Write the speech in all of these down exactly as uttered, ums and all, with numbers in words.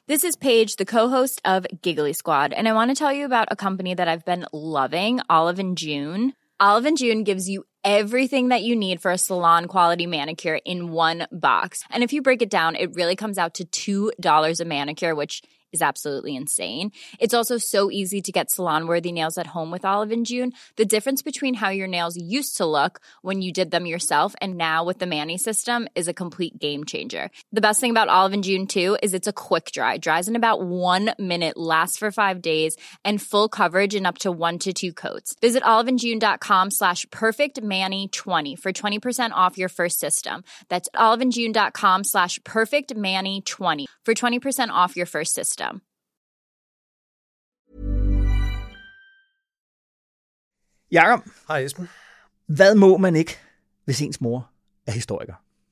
This is Paige, the co-host of Giggly Squad, and I want to tell you about a company that I've been loving, Olive and June. Olive and June gives you everything that you need for a salon-quality manicure in one box. And if you break it down, it really comes out to two dollars a manicure, which is absolutely insane. It's also so easy to get salon-worthy nails at home with Olive and June. The difference between how your nails used to look when you did them yourself and now with the Mani system is a complete game changer. The best thing about Olive and June, too, is it's a quick dry. Dries in about one minute, lasts for five days, and full coverage in up to one to two coats. Visit oliveandjune.com slash perfectmani20 for twenty percent off your first system. That's oliveandjune.com slash perfectmani20 for twenty percent off your first system. Jakob. Hej Esben. Hvad må man ikke, hvis ens mor er historiker?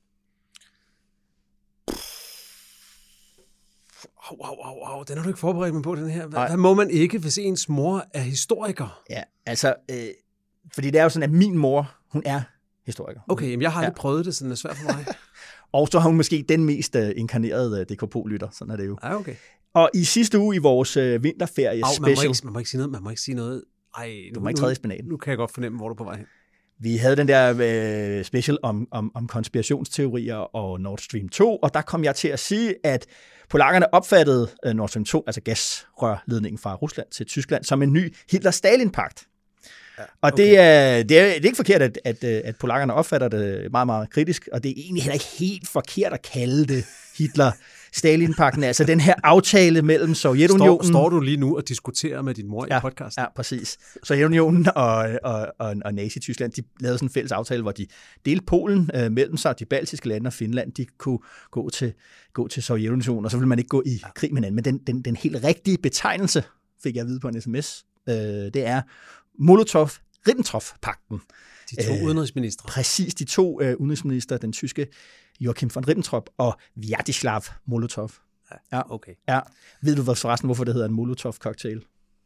Au, au, au, au. Den har du ikke forberedt mig på, den her. Hvad, hvad må man ikke, hvis ens mor er historiker? Ja, altså, øh, fordi det er jo sådan, at min mor, hun er historiker. Okay, men jeg har aldrig ja. prøvet det, så det er svært for mig. Og så har hun måske den mest uh, inkarnerede uh, D K P O-lytter, sådan er det jo. Ja, okay. Og i sidste uge i vores uh, vinterferie Au, special... Man må, ikke, man må ikke sige noget, man må ikke sige noget. Ej, du nu, må ikke træde i spinaten. Nu kan jeg godt fornemme, hvor du er på vej hen. Vi havde den der uh, special om, om, om konspirationsteorier og Nord Stream to, og der kom jeg til at sige, at polakkerne opfattede uh, Nord Stream to, altså gasrørledningen fra Rusland til Tyskland, som en ny Hitler-Stalin-pagt. Ja, okay. Og det er, det, er, det er ikke forkert, at, at, at polakkerne opfatter det meget, meget kritisk, og det er egentlig heller ikke helt forkert at kalde det Hitler-Stalin-pagten, altså den her aftale mellem Sovjetunionen... Står, står du lige nu og diskuterer med din mor ja, i podcasten? Ja, præcis. Sovjetunionen og, og, og, og Nazi-Tyskland, de lavede sådan en fælles aftale, hvor de delte Polen øh, mellem sig, de baltiske lande og Finland, de kunne gå til, gå til Sovjetunionen, og så ville man ikke gå i krig med hinanden. Men den, den, den helt rigtige betegnelse, fik jeg at vide på en sms, øh, det er Molotov-Ribbentrop-pagten. De to øh, udenrigsministre. Præcis, de to øh, udenrigsminister, den tyske Joachim von Ribbentrop og Vyacheslav Molotov. Ja, okay. Ja. Ved du forresten, hvorfor det hedder en Molotov-cocktail?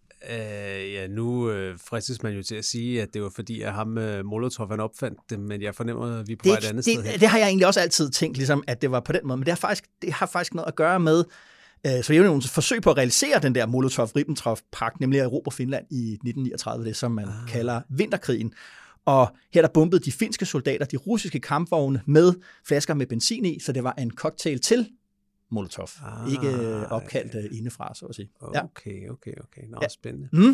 Øh, ja, nu øh, fristes man jo til at sige, at det var fordi, at ham øh, Molotov han opfandt det, men jeg fornemmer, at vi er på det, et andet det, sted hen. Det har jeg egentlig også altid tænkt, ligesom, at det var på den måde, men det har faktisk, det har faktisk noget at gøre med øh, Sovjetunionens forsøg på at realisere den der Molotov-Ribbentrop-pagt, nemlig at erobre Finland i nitten niogtredive, det som man ah. kalder vinterkrigen. Og her der bombede de finske soldater de russiske kampvogne med flasker med benzin i, så det var en cocktail til Molotov. Ah, ikke opkaldt ja. indefra, så at sige. Ja. Okay, okay, okay. Nå, ja. spændende. Mm.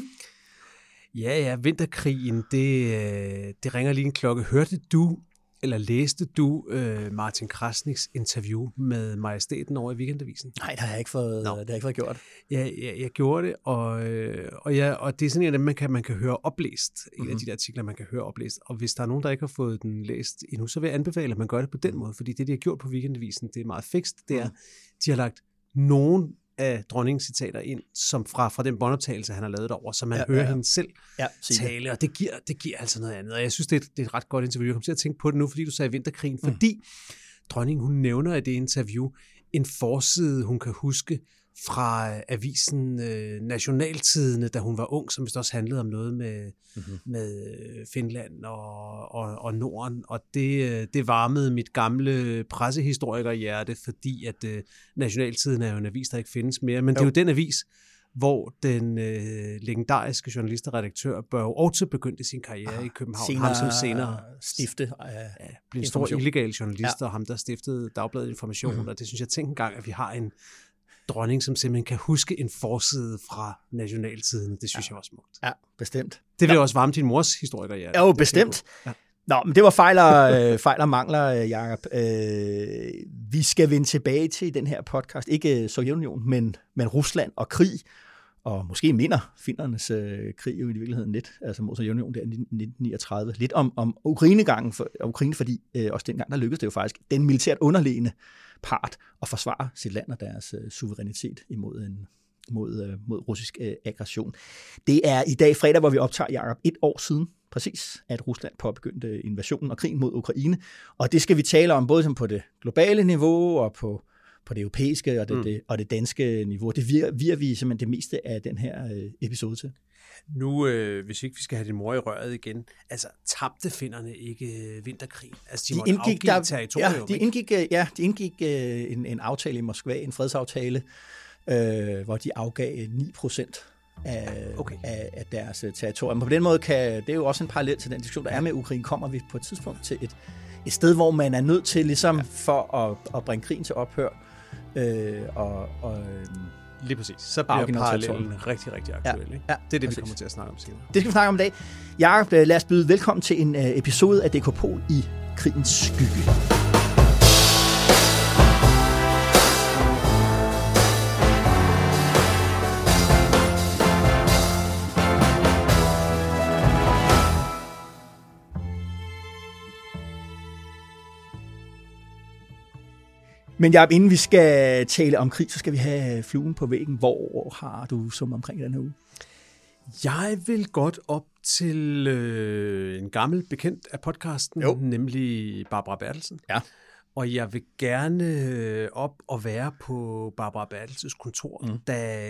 Ja, ja, vinterkrigen, det, det ringer lige en klokke. Hørte du, eller læste du uh, Martin Krasniks interview med Majestæten over i Weekendavisen? Nej, det har jeg ikke fået, no. det har jeg ikke fået gjort. Ja, ja, jeg gjorde det, og, og, ja, og det er sådan en af dem, man kan, man kan høre oplæst. Mm-hmm. En af de der artikler, man kan høre oplæst. Og hvis der er nogen, der ikke har fået den læst endnu, så vil jeg anbefale, at man gør det på den måde. Fordi det, de har gjort på Weekendavisen, det er meget fikst. Det er, mm. de har lagt nogen af dronningens citater ind, som fra, fra den båndoptagelse, han har lavet derover, så man ja, hører ja, ja. hende selv ja, tale, og det giver, det giver altså noget andet. Og jeg synes, det er, det er et ret godt interview. Jeg kommer til at tænke på det nu, fordi du sagde vinterkrigen, mm. fordi dronningen, hun nævner i det interview en forside, hun kan huske fra avisen øh, Nationaltidene, da hun var ung, som vist også handlede om noget med, mm-hmm. med Finland og, og, og Norden, og det, det varmede mit gamle pressehistorikerhjerte, fordi at øh, Nationaltiden er jo en avis, der ikke findes mere, men jo. Det er jo den avis, hvor den øh, legendariske journalist og redaktør Børge Orte begyndte sin karriere ah, i København. Senere, ham som senere stifte ja, blev en stor illegal journalist, ja. Og ham der stiftede Dagbladet Information, mm-hmm. og det synes jeg tænkte engang, at vi har en dronning, som simpelthen kan huske en forside fra Nationaltiden. Det synes ja. jeg var smukt. Ja, bestemt. Det vil ja. også varme din mors historiker, ja. Jo, bestemt. Ja. Nå, men det var fejl og, fejl og mangler, Jacob. Øh, vi skal vende tilbage til den her podcast. Ikke Sovjetunionen, men, men Rusland og krig. Og måske minder finnernes øh, krig jo i virkeligheden lidt, altså mod Sovjetunionen der i nitten niogtredive. Lidt om, om Ukraine-gangen, for, Ukraine, fordi øh, også dengang, der lykkedes det jo faktisk, den militært underlegne part at forsvare sit land og deres øh, suverænitet imod en mod, øh, mod russisk øh, aggression. Det er i dag fredag, hvor vi optager, Jacob, et år siden præcis, at Rusland påbegyndte invasionen og krigen mod Ukraine. Og det skal vi tale om både som på det globale niveau og på, på det europæiske og det, mm. det, og det danske niveau. Det vir, vir vi simpelthen det meste af den her øh, episode til. Nu, øh, hvis ikke vi skal have din mor i røret igen, altså tabte finnerne ikke vinterkrig? Altså, de, de måtte indgik afgive territorium, ja, de indgik, ja, de indgik øh, en, en aftale i Moskva, en fredsaftale, øh, hvor de afgav ni procent af, Okay. af, af deres uh, territorium. På den måde kan, det er jo også en parallel til den diskussion, der er med Ukraine, kommer vi på et tidspunkt til et, et sted, hvor man er nødt til, ligesom ja. for at, at bringe krigen til ophør, øh, og, og lige præcis. Så bliver parallellen rigtig, rigtig aktuel. Ja, ikke? ja, det er det, præcis. vi kommer til at snakke om senere. Det skal vi snakke om i dag. Jakob, lad os byde velkommen til en uh, episode af Dekopol i krigens skygge. Men Jacob, inden vi skal tale om krig, så skal vi have fluen på væggen. Hvor har du som omkring den her uge? Jeg vil godt op til øh, en gammel bekendt af podcasten, jo. nemlig Barbara Bertelsen. Ja. Og jeg vil gerne op og være på Barbara Bertelsens kontor, mm. da,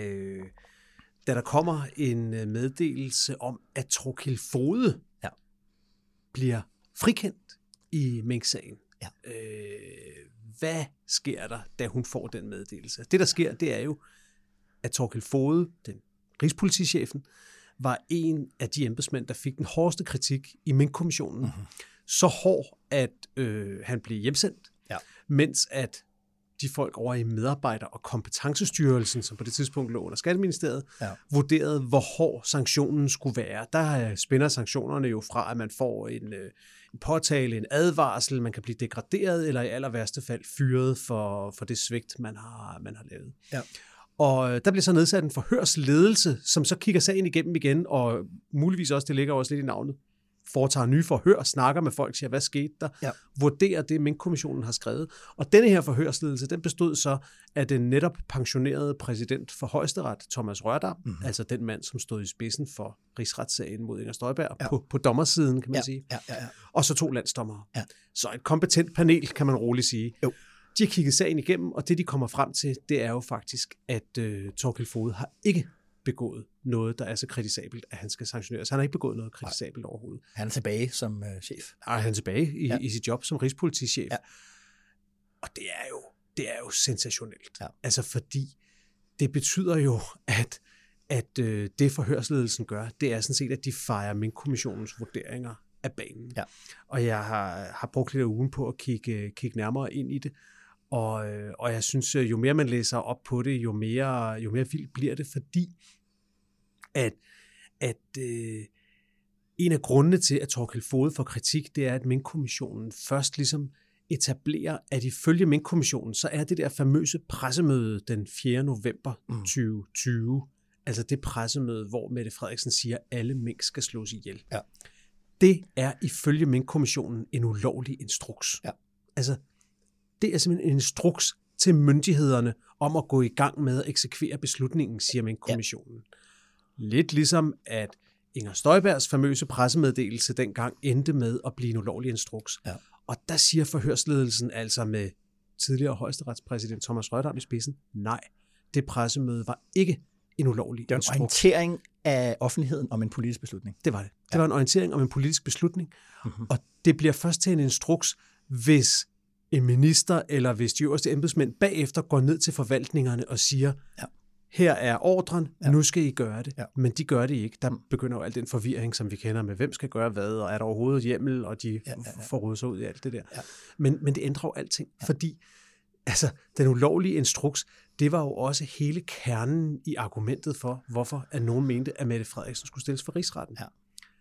da der kommer en meddelelse om, at Thorkild Fode ja. bliver frikendt i Mink-sagen. Ja. Øh, hvad sker der, da hun får den meddelelse? Det, der sker, det er jo, at Thorkild Fode, den rigspolitichefen, var en af de embedsmænd, der fik den hårdeste kritik i Mink-kommissionen. Mm-hmm. Så hård, at øh, han blev hjemsendt, ja. mens at de folk over i medarbejder- og kompetencestyrelsen, som på det tidspunkt lå under Skatteministeriet, ja. vurderede, hvor hård sanktionen skulle være. Der spænder sanktionerne jo fra, at man får en, en påtale, en advarsel, man kan blive degraderet, eller i aller værste fald fyret for, for det svigt, man har, man har lavet. Ja. Og der bliver så nedsat en forhørsledelse, som så kigger sagen igennem igen, og muligvis også, det ligger også lidt i navnet, foretager nye forhør, snakker med folk, siger, hvad skete der, ja. vurderer det, Mink-kommissionen har skrevet. Og denne her forhørsledelse, den bestod så af den netop pensionerede præsident for Højesteret, Thomas Rørdam, mm-hmm. altså den mand, som stod i spidsen for rigsretssagen mod Inger Støjberg, ja. på, på dommersiden, kan man ja. sige. Ja, ja, ja. Og så to landsdommere. Ja. Så et kompetent panel, kan man roligt sige. Jo. De har kigget sagen igennem, og det, de kommer frem til, det er jo faktisk, at øh, Thorkild Fode har ikke begået noget, der er så kritisabelt, at han skal sanktioneres. Han har ikke begået noget kritisabelt Nej. overhovedet. Han er tilbage som øh, chef. Og han er tilbage i, ja. i sit job som rigspolitichef. Ja. Og det er jo, det er jo sensationelt. Ja. Altså fordi det betyder jo, at, at øh, det forhørsledelsen gør, det er sådan set, at de fejrer Mink-kommissionens vurderinger af banen. Ja. Og jeg har, har brugt lidt af ugen på at kigge, kigge nærmere ind i det. Og, og jeg synes, jo mere man læser op på det, jo mere, jo mere vildt bliver det, fordi at, at øh, en af grundene til, at Thorkild Fode får kritik, det er, at Mink-kommissionen først ligesom etablerer, at ifølge Mink-kommissionen, så er det der famøse pressemøde den fjerde november mm. tyve tyve, altså det pressemøde, hvor Mette Frederiksen siger, at alle mink skal slås ihjel. Ja. Det er ifølge Mink-kommissionen en ulovlig instruks. Ja. Altså, det er simpelthen en instruks til myndighederne om at gå i gang med at eksekvere beslutningen, siger Mink-kommissionen. Ja. Lidt ligesom, at Inger Støjbergs famøse pressemeddelelse dengang endte med at blive en ulovlig instruks. Ja. Og der siger forhørsledelsen altså med tidligere højesteretspræsident Thomas Rørdam i spidsen, nej, det pressemøde var ikke en ulovlig det var en instruks. orientering af offentligheden om en politisk beslutning. Det var det. Det ja. var en orientering om en politisk beslutning, mm-hmm. og det bliver først til en instruks, hvis en minister eller hvis de øverste embedsmænd bagefter går ned til forvaltningerne og siger, ja. her er ordren, ja. nu skal I gøre det. Ja. Men de gør det ikke. Der begynder jo al den forvirring, som vi kender med, hvem skal gøre hvad, og er der overhovedet hjemmel, og de ja, ja, ja. får rodet sig ud i alt det der. Ja. Men, men det ændrer jo alting, ja. fordi altså, den ulovlige instruks, det var jo også hele kernen i argumentet for, hvorfor at nogen mente, at Mette Frederiksen skulle stilles for rigsretten. Ja.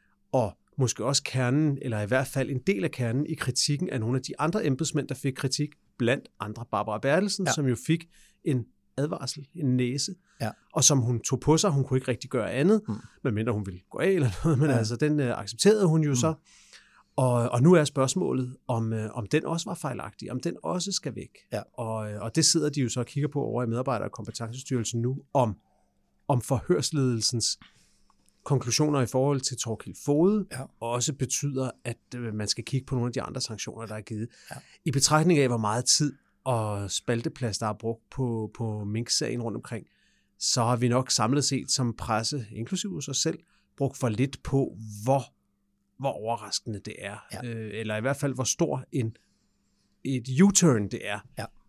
Og måske også kernen, eller i hvert fald en del af kernen i kritikken af nogle af de andre embedsmænd, der fik kritik, blandt andre Barbara Bertelsen, ja. som jo fik en advarsel, en næse, ja. og som hun tog på sig. Hun kunne ikke rigtig gøre andet, mm. medmindre hun ville gå af eller noget, men ja. altså den øh, accepterede hun jo mm. så. Og, og nu er spørgsmålet, om, øh, om den også var fejlagtig, om den også skal væk. Ja. Og, øh, og det sidder de jo så og kigger på over i medarbejder- og kompetencestyrelsen nu, om, om forhørsledelsens konklusioner i forhold til Thorkild Fode ja. også betyder, at øh, man skal kigge på nogle af de andre sanktioner, der er givet. Ja. I betragtning af, hvor meget tid og spalteplads, der er brugt på, på Mink-sagen rundt omkring, så har vi nok samlet set som presse, inklusive os selv, brugt for lidt på, hvor, hvor overraskende det er. Ja. Øh, eller i hvert fald, hvor stor en, et U-turn det er, ja.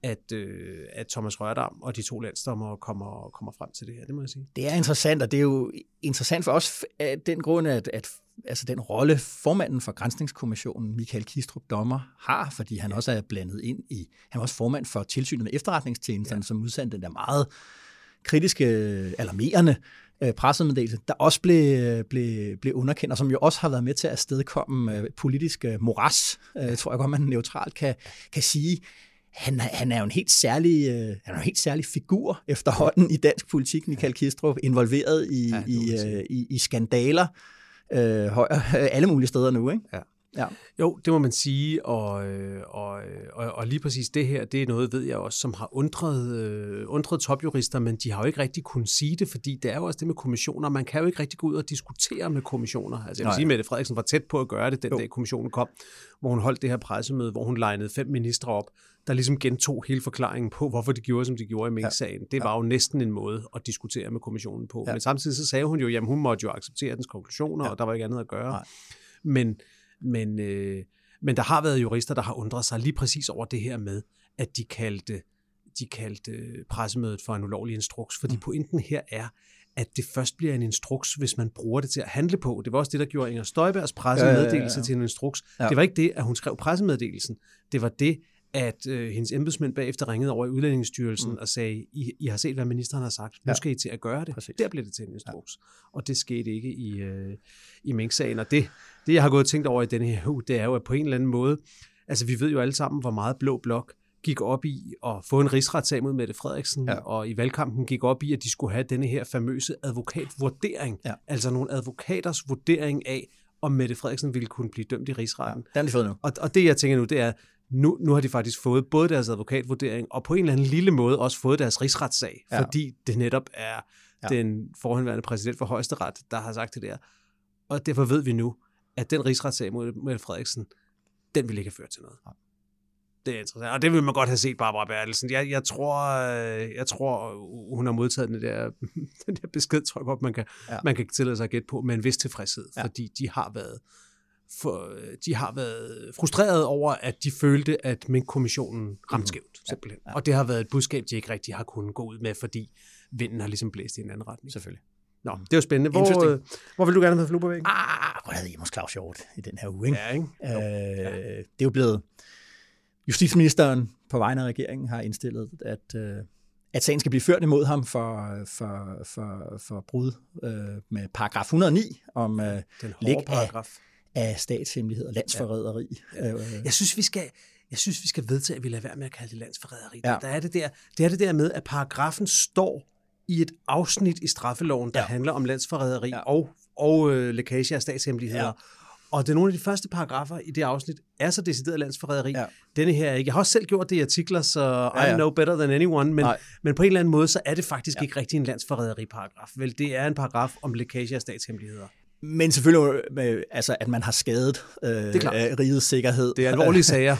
at, øh, at Thomas Rørdam og de to landsdommere kommer, kommer frem til det her, det må jeg sige. Det er interessant, og det er jo interessant for os af den grund, at, at altså den rolle formanden for Granskningskommissionen, Michael Kistrup dommer, har, fordi han også er blandet ind i, han var også formand for tilsynet med efterretningstjenesterne, ja. som udsendte den der meget kritiske, alarmerende øh, pressemeddelelse, der også blev, blev, blev underkendt, og som jo også har været med til at afstedkomme øh, politisk øh, moras, øh, tror jeg godt, man neutralt kan, kan sige. Han, han er jo en helt særlig, øh, han er en helt særlig figur efterhånden i dansk politik, Michael Kistrup, involveret i, ja, i, øh, i, i skandaler, øh, højere, alle mulige steder nu, ikke? Ja. Ja. Jo, det må man sige, og, og, og, og lige præcis det her, det er noget, ved jeg også, som har undret, øh, undret topjurister, men de har jo ikke rigtig kunnet sige det, fordi det er jo også det med kommissioner. Man kan jo ikke rigtig gå ud og diskutere med kommissioner. Altså jeg vil Nej. sige, at Mette Frederiksen var tæt på at gøre det, den jo. dag kommissionen kom, hvor hun holdt det her pressemøde, hvor hun legnede fem ministre op, der ligesom gentog hele forklaringen på, hvorfor de gjorde, som de gjorde i Mink-sagen. Det var jo næsten en måde at diskutere med kommissionen på. Ja. Men samtidig så sagde hun jo, jamen hun måtte jo acceptere dens konklusioner, ja. og der var ikke andet at gøre. Nej. Men Men, øh, men der har været jurister, der har undret sig lige præcis over det her med, at de kaldte, de kaldte pressemødet for en ulovlig instruks. Fordi mm. pointen her er, at det først bliver en instruks, hvis man bruger det til at handle på. Det var også det, der gjorde Inger Støjbergs pressemeddelelse ja, ja, ja. til en instruks. Ja. Det var ikke det, at hun skrev pressemeddelelsen. Det var det, at øh, hendes embedsmænd bagefter ringede over i Udlændingsstyrelsen mm. og sagde, I, I har set, hvad ministeren har sagt. Nu skal I til at gøre det. Præcis. Der blev det til en instruks. Ja. Og det skete ikke i, øh, i Mink-sagen. Og det, det, jeg har gået og tænkt over i denne her uge, det er jo, at på en eller anden måde, altså vi ved jo alle sammen, hvor meget Blå Blok gik op i at få en rigsretssag mod Mette Frederiksen, ja. og i valgkampen gik op i, at de skulle have denne her famøse advokatvurdering. Ja. Altså nogle advokaters vurdering af, om Mette Frederiksen ville kunne blive dømt i rigsretten. Ja, den er fået nu. Og, og det, jeg tænker nu, det er, Nu, nu har de faktisk fået både deres advokatvurdering og på en eller anden lille måde også fået deres rigsretssag, ja. fordi det netop er ja. den forhenværende præsident for Højesteret, der har sagt det der. Og derfor ved vi nu, at den rigsretssag mod Mette Frederiksen, den vil ikke have ført til noget. Ja. Det er interessant, og det vil man godt have set Barbara Bertelsen. Jeg, jeg, tror, jeg tror, hun har modtaget den der, den der besked, tror jeg godt, man kan, ja. man kan tillade sig at gætte på, med en vis tilfredshed, ja. fordi de har været For, de har været frustreret over, at de følte, at Mink-kommissionen ramte skævt, simpelthen. Ja, ja. Og det har været et budskab, de ikke rigtig har kunnet gå ud med, fordi vinden har ligesom blæst i en anden retning. Selvfølgelig. Nå, det er jo spændende. Hvor, hvor vil du gerne have flue på væggen? Ah, hvor havde I måske Claus Hjort i den her uge, ikke? Ja, ikke? Øh, ja. Det er jo blevet... Justitsministeren på vegne af regeringen har indstillet, at, øh, at sagen skal blive ført imod ham for, for, for, for brud øh, med paragraf et hundrede og ni om øh, den hårde paragraf. Af, af statshemmelighed og landsforræderi. Ja. Ja. Jeg synes, vi skal... Jeg synes, vi skal vedtage, at vi lader være med at kalde det landsforræderi. Ja. Der er det, der, det er det der med, at paragrafen står i et afsnit i straffeloven, der ja. handler om landsforræderi ja. og, og øh, lækage af statshemmeligheder. Ja. Og det er nogle af de første paragrafer i det afsnit, er så decideret landsforræderi. Ja. Denne her ikke. Jeg har også selv gjort det i artikler, så ja, ja. I know better than anyone, men, men på en eller anden måde, så er det faktisk ja. ikke rigtig en landsforræderi-paragraf. Vel, det er en paragraf om lækage af statshemmeligheder. Men selvfølgelig, altså, at man har skadet øh, rigets sikkerhed. Det er alvorlige sager,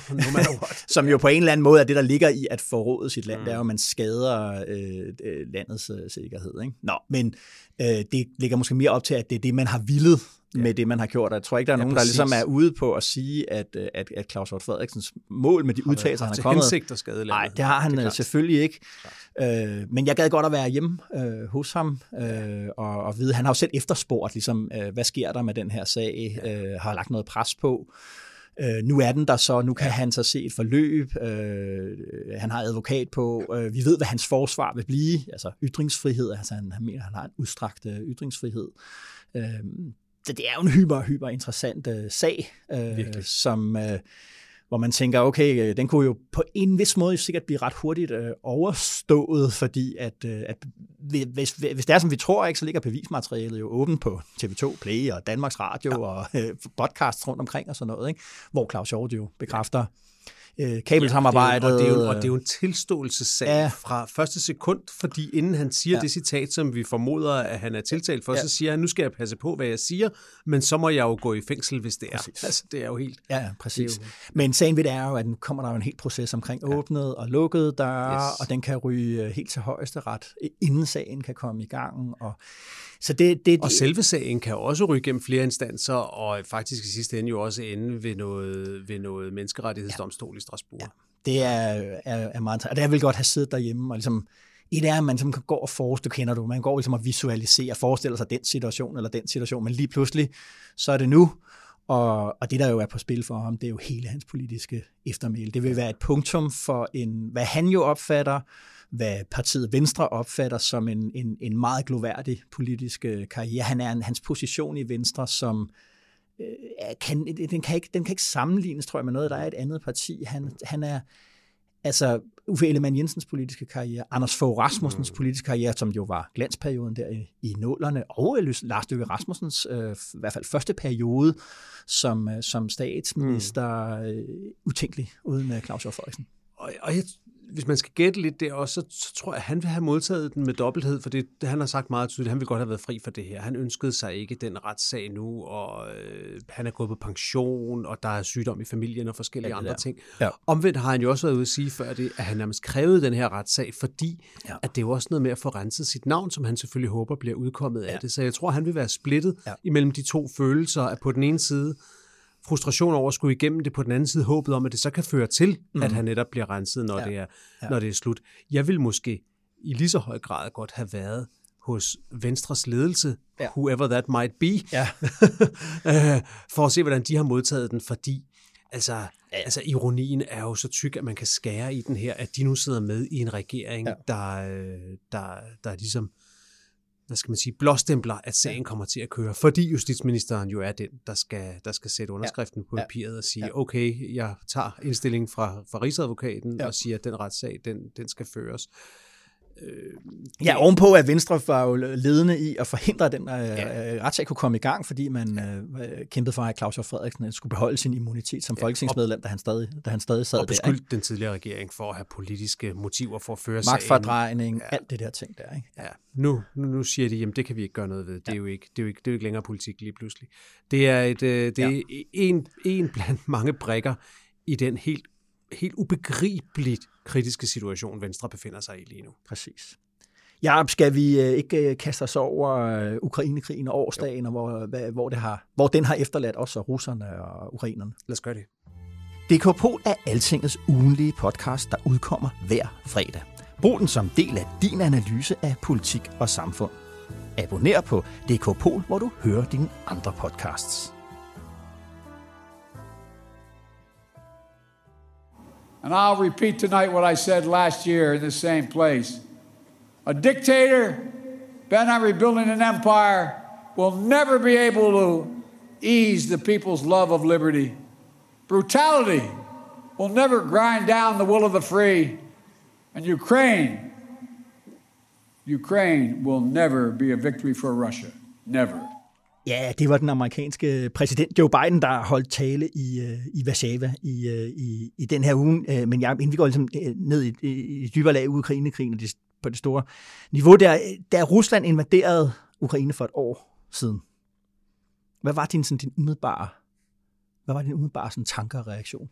som jo på en eller anden måde er det, der ligger i at forråde sit land, mm. det er jo, at man skader øh, landets øh, sikkerhed. Ikke? Nå, men øh, det ligger måske mere op til, at det er det, man har villet ja. med det, man har gjort. Jeg tror ikke, der er ja, nogen, præcis. der ligesom er ude på at sige, at, at, at Claus Hjort Frederiksens mål med de udtalelser, han har kommet... hensigt at skade landet. Nej, det har han det selvfølgelig ikke. Øh, men jeg gad godt at være hjemme øh, hos ham øh, og, og vide, han har jo selv efterspurgt, ligesom, øh, hvad sker der med den her sag, øh, har lagt noget pres på. Øh, nu er den der så, nu kan ja. han så se et forløb, øh, han har advokat på, øh, vi ved, hvad hans forsvar vil blive, altså ytringsfrihed, altså han, han mener, han har en udstrakt øh, ytringsfrihed. Øh, det, det er jo en hyper, hyper interessant øh, sag, øh, som... Øh, hvor man tænker, okay, den kunne jo på en vis måde sikkert blive ret hurtigt øh, overstået, fordi at, øh, at hvis, hvis det er, som vi tror, ikke, så ligger bevismaterialet jo åbent på T V to Play og Danmarks Radio ja. og øh, podcasts rundt omkring og sådan noget, ikke? Hvor Claus Hjort jo bekræfter øh, kabelsamarbejdet. Ja, og, det er jo, og det er jo en tilståelsessag ja. fra første sekund, fordi inden han siger ja. det citat, som vi formoder, at han er tiltalt for, ja. så siger han, nu skal jeg passe på, hvad jeg siger, men så må jeg jo gå i fængsel, hvis det er. Præcis. Altså, det er jo helt... Ja, ja præcis. Jo... Men sagen ved det er jo, at nu kommer der jo en hel proces omkring ja. åbnet og lukkede døre, yes. og den kan ryge helt til højeste ret, inden sagen kan komme i gang. Og, så det, det, og selve sagen kan også ryge gennem flere instanser, og faktisk i sidste ende jo også ende ved noget, ved noget menneskerettighedsdomstol ja. i Strasbourg. Ja. Det er, er, er meget... Og det er vel godt at have siddet derhjemme, og ligesom... Et er, at man kan gå og forestille, kender du, man går ligesom at visualisere, forestiller sig den situation eller den situation, men lige pludselig, så er det nu, og, og det der jo er på spil for ham, det er jo hele hans politiske eftermæle. Det vil være et punktum for en, hvad han jo opfatter, hvad partiet Venstre opfatter som en, en, en meget gloværdig politisk karriere. Han er en, hans position i Venstre, som øh, kan, den, kan ikke, den kan ikke sammenlignes, tror jeg, med noget, der er et andet parti. Han, han er altså Uffe Ellemann-Jensens politiske karriere, Anders Fogh Rasmussens politiske karriere, som jo var glansperioden der i, i nullerne, og Lars Løkke Rasmussens øh, i hvert fald første periode som, øh, som statsminister, øh, utænkelig uden øh, Claus Hjort Frederiksen. Og, og jeg, hvis man skal gætte lidt der også, så, så tror jeg, at han vil have modtaget den med dobbelthed, for det, det han har sagt meget tydeligt, han vil godt have været fri for det her. Han ønskede sig ikke den retssag nu, og øh, han er gået på pension, og der er sygdom i familien og forskellige ja, andre der. ting. Ja. Omvendt har han jo også været ude at sige før det, at han nærmest krævede den her retssag, fordi ja. at det er jo også noget med at få renset sit navn, som han selvfølgelig håber bliver udkommet af ja. det. Så jeg tror, han vil være splittet ja. imellem de to følelser, at på den ene side frustration over at skulle igennem det, på den anden side håbet om, at det så kan føre til, mm. at han netop bliver renset, når, ja. det er, ja. når det er slut. Jeg vil måske i lige så høj grad godt have været hos Venstres ledelse, ja. whoever that might be, ja. for at se, hvordan de har modtaget den, fordi altså, ja. altså ironien er jo så tyk, at man kan skære i den her, at de nu sidder med i en regering, ja. der, der, der er ligesom hvad skal man sige, blåstempler, at sagen kommer til at køre, fordi justitsministeren jo er den, der skal, der skal sætte underskriften på papiret og sige, okay, jeg tager indstillingen fra, fra Rigsadvokaten ja. og siger, at den retssag, den, den skal føres. Øh, ja, ovenpå at Venstre var jo ledende i at forhindre, at den ja. retssag kunne komme i gang, fordi man ja. øh, kæmpede for, at Claus Hjort Frederiksen skulle beholde sin immunitet som ja. folketingsmedlem, da han stadig, da han stadig sad der. Og beskyldte den tidligere regering for at have politiske motiver for at føre sagen. Magtfordrejning, ja. alt det der ting der. Ikke? Ja. Nu, nu, nu siger de, jamen det kan vi ikke gøre noget ved. Det er, ja. jo, ikke, det er, jo, ikke, det er jo ikke længere politik lige pludselig. Det er, et, det er ja. en, en blandt mange brikker i den helt helt ubegribeligt kritiske situation, Venstre befinder sig i lige nu. Præcis. Ja, skal vi ikke kaste os over Ukrainekrigen og årsdagen, og hvor, hvor, det har, hvor den har efterladt også russerne og ukrainerne? Lad os gøre det. D K Pol er Altingets ugenlige podcast, der udkommer hver fredag. Brug den som del af din analyse af politik og samfund. Abonner på D K Pol, hvor du hører dine andre podcasts. And I'll repeat tonight what I said last year in the same place. A dictator bent on rebuilding an empire will never be able to ease the people's love of liberty. Brutality will never grind down the will of the free. And Ukraine, Ukraine will never be a victory for Russia. Never. Ja, det var den amerikanske præsident Joe Biden, der holdt tale i, i Warszawa i, i, i den her uge. Men jeg, inden vi går ligesom ned i, i, i dybere lag i Ukrainekrigen og det, på det store niveau, der, der Rusland invaderede Ukraine for et år siden. Hvad var din, sådan, din umiddelbare, hvad var din umiddelbare sådan, tanker og reaktion?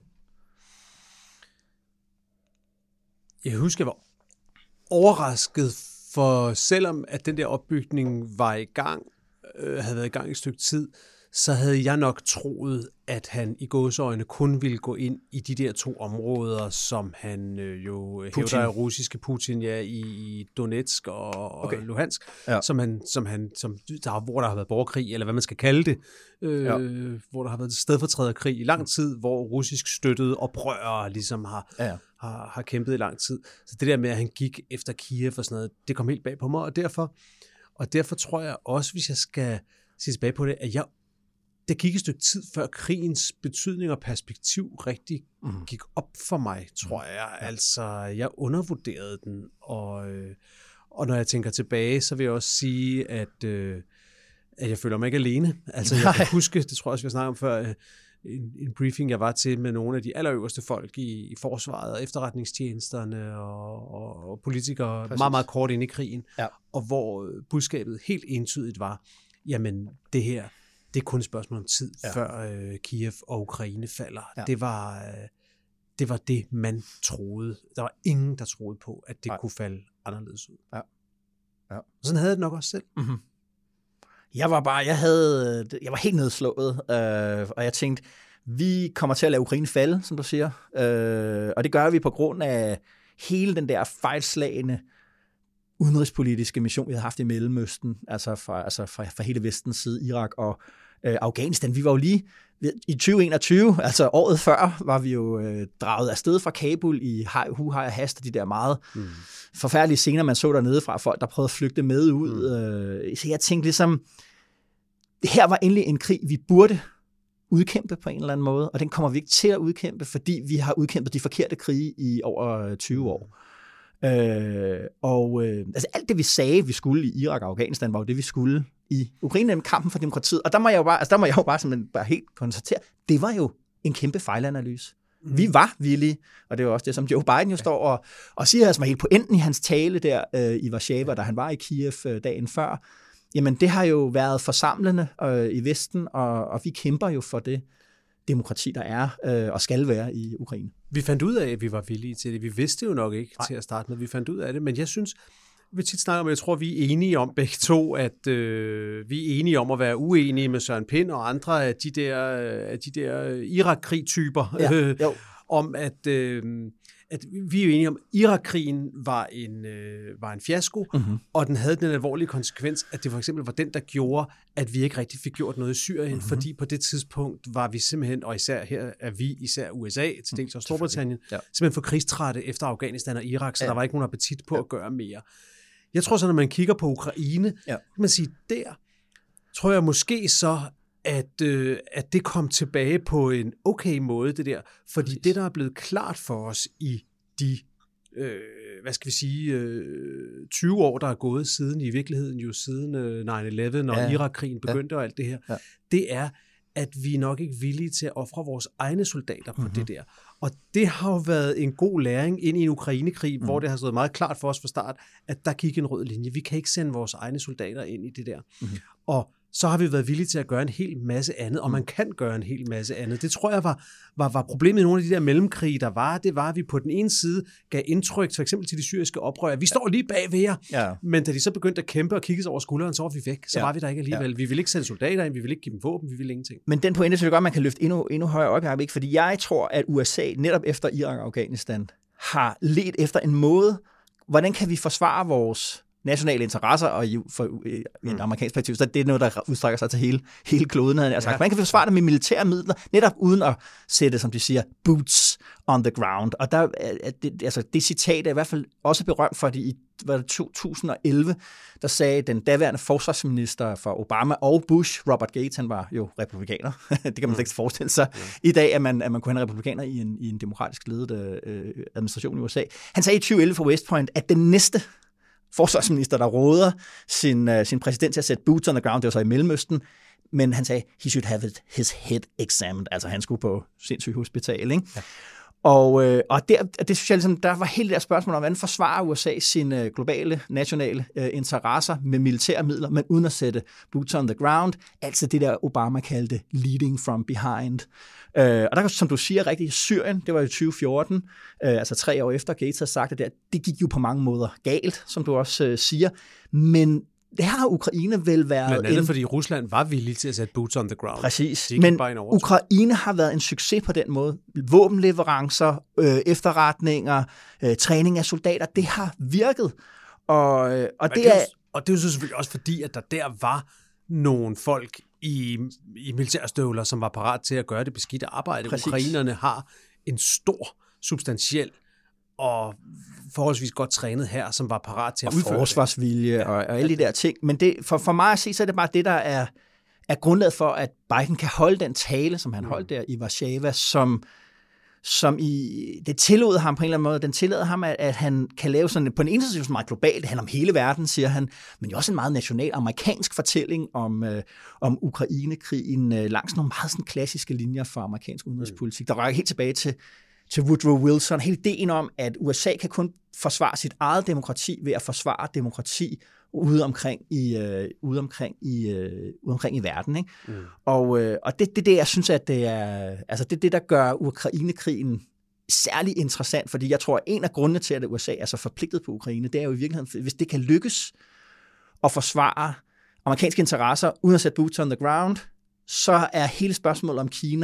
Jeg husker, jeg var overrasket, for selvom at den der opbygning var i gang, havde været i gang i et stykke tid, så havde jeg nok troet, at han i gåseøjne kun ville gå ind i de der to områder, som han øh, jo Putin. hævder er russiske Putin, ja, i Donetsk og, okay. og Luhansk, ja. som han, som han, som der, hvor der har været borgerkrig, eller hvad man skal kalde det, øh, ja. hvor der har været stedfortræderkrig i lang tid, hvor russisk støttede oprørere ligesom har, ja. har, har kæmpet i lang tid. Så det der med, at han gik efter Kiev og sådan noget, det kom helt bag på mig, og derfor Og derfor tror jeg også, hvis jeg skal se tilbage på det, at jeg, det gik et stykke tid, før krigens betydning og perspektiv rigtig mm. gik op for mig, tror jeg. Altså, jeg undervurderede den, og, og når jeg tænker tilbage, så vil jeg også sige, at, at jeg føler mig ikke alene. Altså, jeg kan huske, det tror jeg også, vi har snakket om før, en, en briefing, jeg var til med nogle af de allerøverste folk i, i forsvaret og efterretningstjenesterne og, og, og politikere, Præcis. meget, meget kort ind i krigen, ja. og hvor budskabet helt entydigt var, jamen det her, det er kun et spørgsmål om tid, ja. før øh, Kiev og Ukraine falder. Ja. Det var, øh, det var det, man troede. Der var ingen, der troede på, at det Nej. kunne falde anderledes ud. Ja. Ja. Sådan havde jeg det nok også selv. Mm-hmm. Jeg var bare, jeg havde, jeg var helt nedslået, øh, og jeg tænkte, vi kommer til at lade Ukraine falde, som du siger, øh, og det gør vi på grund af hele den der fejlslagende udenrigspolitiske mission, vi havde haft i Mellemøsten, altså fra, altså fra, fra hele vestens side, Irak og øh, Afghanistan. Vi var jo lige i tyve enogtyve, altså året før, var vi jo øh, draget afsted fra Kabul i hu, hej og hast, og de der meget mm. forfærdelige scener, man så dernede fra folk, der prøvede at flygte med ud. Mm. Øh, så jeg tænkte ligesom, her var endelig en krig, vi burde udkæmpe på en eller anden måde, og den kommer vi ikke til at udkæmpe, fordi vi har udkæmpet de forkerte krige i over tyve år. Øh, og øh, altså alt det, vi sagde, vi skulle i Irak og Afghanistan, var jo det, vi skulle i Ukraine, kampen for demokratiet. Og der må jeg jo bare, altså der må jeg jo bare, simpelthen bare helt konstatere, det var jo en kæmpe fejlanalyse. Mm. Vi var villige, og det var også det, som Joe Biden jo står og, og siger, altså helt på enden i hans tale der øh, i Warszawa, da han var i Kiev øh, dagen før. Jamen, det har jo været forsamlende øh, i Vesten, og, og vi kæmper jo for det demokrati, der er øh, og skal være i Ukraine. Vi fandt ud af, at vi var villige til det. Vi vidste jo nok ikke Nej. til at starte med. Vi fandt ud af det, men jeg synes, vi tit snakker om, jeg tror, vi er enige om begge to, at øh, vi er enige om at være uenige med Søren Pind og andre af de der, af de der Irak-krig-typer, ja, øh, om at, øh, at vi er jo enige om, at Irak-krigen var en, øh, var en fiasko, mm-hmm. og den havde den alvorlige konsekvens, at det for eksempel var den, der gjorde, at vi ikke rigtig fik gjort noget i Syrien, mm-hmm. fordi på det tidspunkt var vi simpelthen, og især her er vi, især U S A, til dels og Storbritannien, ja. simpelthen for krigstrætte efter Afghanistan og Irak, så ja. der var ikke nogen appetit på ja. at gøre mere. Jeg tror så, når man kigger på Ukraine, ja. kan man sige, der tror jeg måske så, at, øh, at det kom tilbage på en okay måde, det der. Fordi Præcis. det, der er blevet klart for os i de, øh, hvad skal vi sige, øh, tyve år, der er gået siden, i virkeligheden jo siden øh, nine eleven og ja. Irak-krigen begyndte ja. og alt det her, ja. det er, at vi er nok ikke villige til at ofre vores egne soldater på mm-hmm. det der. Og det har jo været en god læring ind i en Ukraine-krig, mm. hvor det har stået meget klart for os fra start, at der gik en rød linje. Vi kan ikke sende vores egne soldater ind i det der. Mm-hmm. Og så har vi været villige til at gøre en hel masse andet, og man kan gøre en hel masse andet. Det tror jeg var, var, var problemet i nogle af de der mellemkrige, der var. Det var, at vi på den ene side gav indtryk, for eksempel til de syriske oprør, vi står lige bag ved jer, ja. men da de så begyndte at kæmpe og kigge over skulderen, så var vi væk. Så ja. var vi der ikke alligevel. Ja. Vi ville ikke sende soldater ind, vi ville ikke give dem våben, vi ville ingenting. Men den pointe synes jeg godt, man kan løfte endnu, endnu højere op, Jacob, ikke? Fordi jeg tror, at U S A netop efter Irak og Afghanistan har ledt efter en måde, hvordan kan vi forsvare vores nationale interesser, og for en amerikansk perspektiv, så det er noget, der udstrækker sig til hele, hele kloden. Altså, ja. Man kan forsvare det med militære midler, netop uden at sætte, som de siger, boots on the ground. Og der, det, altså, det citat er i hvert fald også berømt, fordi i var det to tusind og elleve, der sagde den daværende forsvarsminister for Obama og Bush, Robert Gates, han var jo republikaner. Det kan man slet ikke forestille sig mm. i dag, at man, at man kunne have en republikaner i en, i en demokratisk ledet øh, administration i U S A. Han sagde i tyve elleve for West Point, at den næste forsvarsminister, der råder sin, uh, sin præsident til at sætte boots on the ground, det var så i Mellemøsten, men han sagde, he should have his head examined, altså han skulle på sindssygt hospital, ikke? Ja. Og, øh, og der, det synes jeg ligesom, der var hele det der spørgsmål om, hvordan forsvarer U S A sine globale, nationale øh, interesser med militære midler, men uden at sætte boots on the ground, altså det der Obama kaldte leading from behind. Øh, og der, som du siger rigtigt, Syrien, det var i tyve fjorten, øh, altså tre år efter Gates havde sagt det der, det gik jo på mange måder galt, som du også øh, siger, men det har Ukraine vel været... Blandt andet, en... fordi Rusland var villig til at sætte boots on the ground. Præcis, men Ukraine har været en succes på den måde. Våbenleverancer, øh, efterretninger, øh, træning af soldater, det har virket. Og, og, det, det er... og det er jo selvfølgelig også fordi, at der der var nogle folk i, i militærstøvler, som var parat til at gøre det beskidte arbejde. Præcis. Ukrainerne har en stor, substantiel og forholdsvis godt trænet her, som var parat til at og udføre forsvarsvilje det. Og, og alle de der ting. Men det, for, for mig at se, så er det bare det, der er, er grundlaget for, at Biden kan holde den tale, som han holdt der i Warszawa, som, som i, det tillod ham på en eller anden måde, den tillader ham, at, at han kan lave sådan, på en ene side meget globalt, det handler om hele verden, siger han, men jo også en meget national amerikansk fortælling om, øh, om Ukraine-krigen, øh, langs nogle meget sådan klassiske linjer for amerikansk udenrigspolitik, der rækker helt tilbage til til Woodrow Wilson, hele ideen om, at U S A kan kun forsvare sit eget demokrati ved at forsvare demokrati ude omkring i, øh, ude omkring i, øh, ude omkring i verden. Ikke? Mm. Og, øh, og det er det, det, jeg synes, at det er, altså det, det, der gør Ukraine-krigen særlig interessant, fordi jeg tror, at en af grundene til, at U S A er så forpligtet på Ukraine, det er jo i virkeligheden, hvis det kan lykkes at forsvare amerikanske interesser uden at sætte boots on the ground, så er hele spørgsmålet om Kina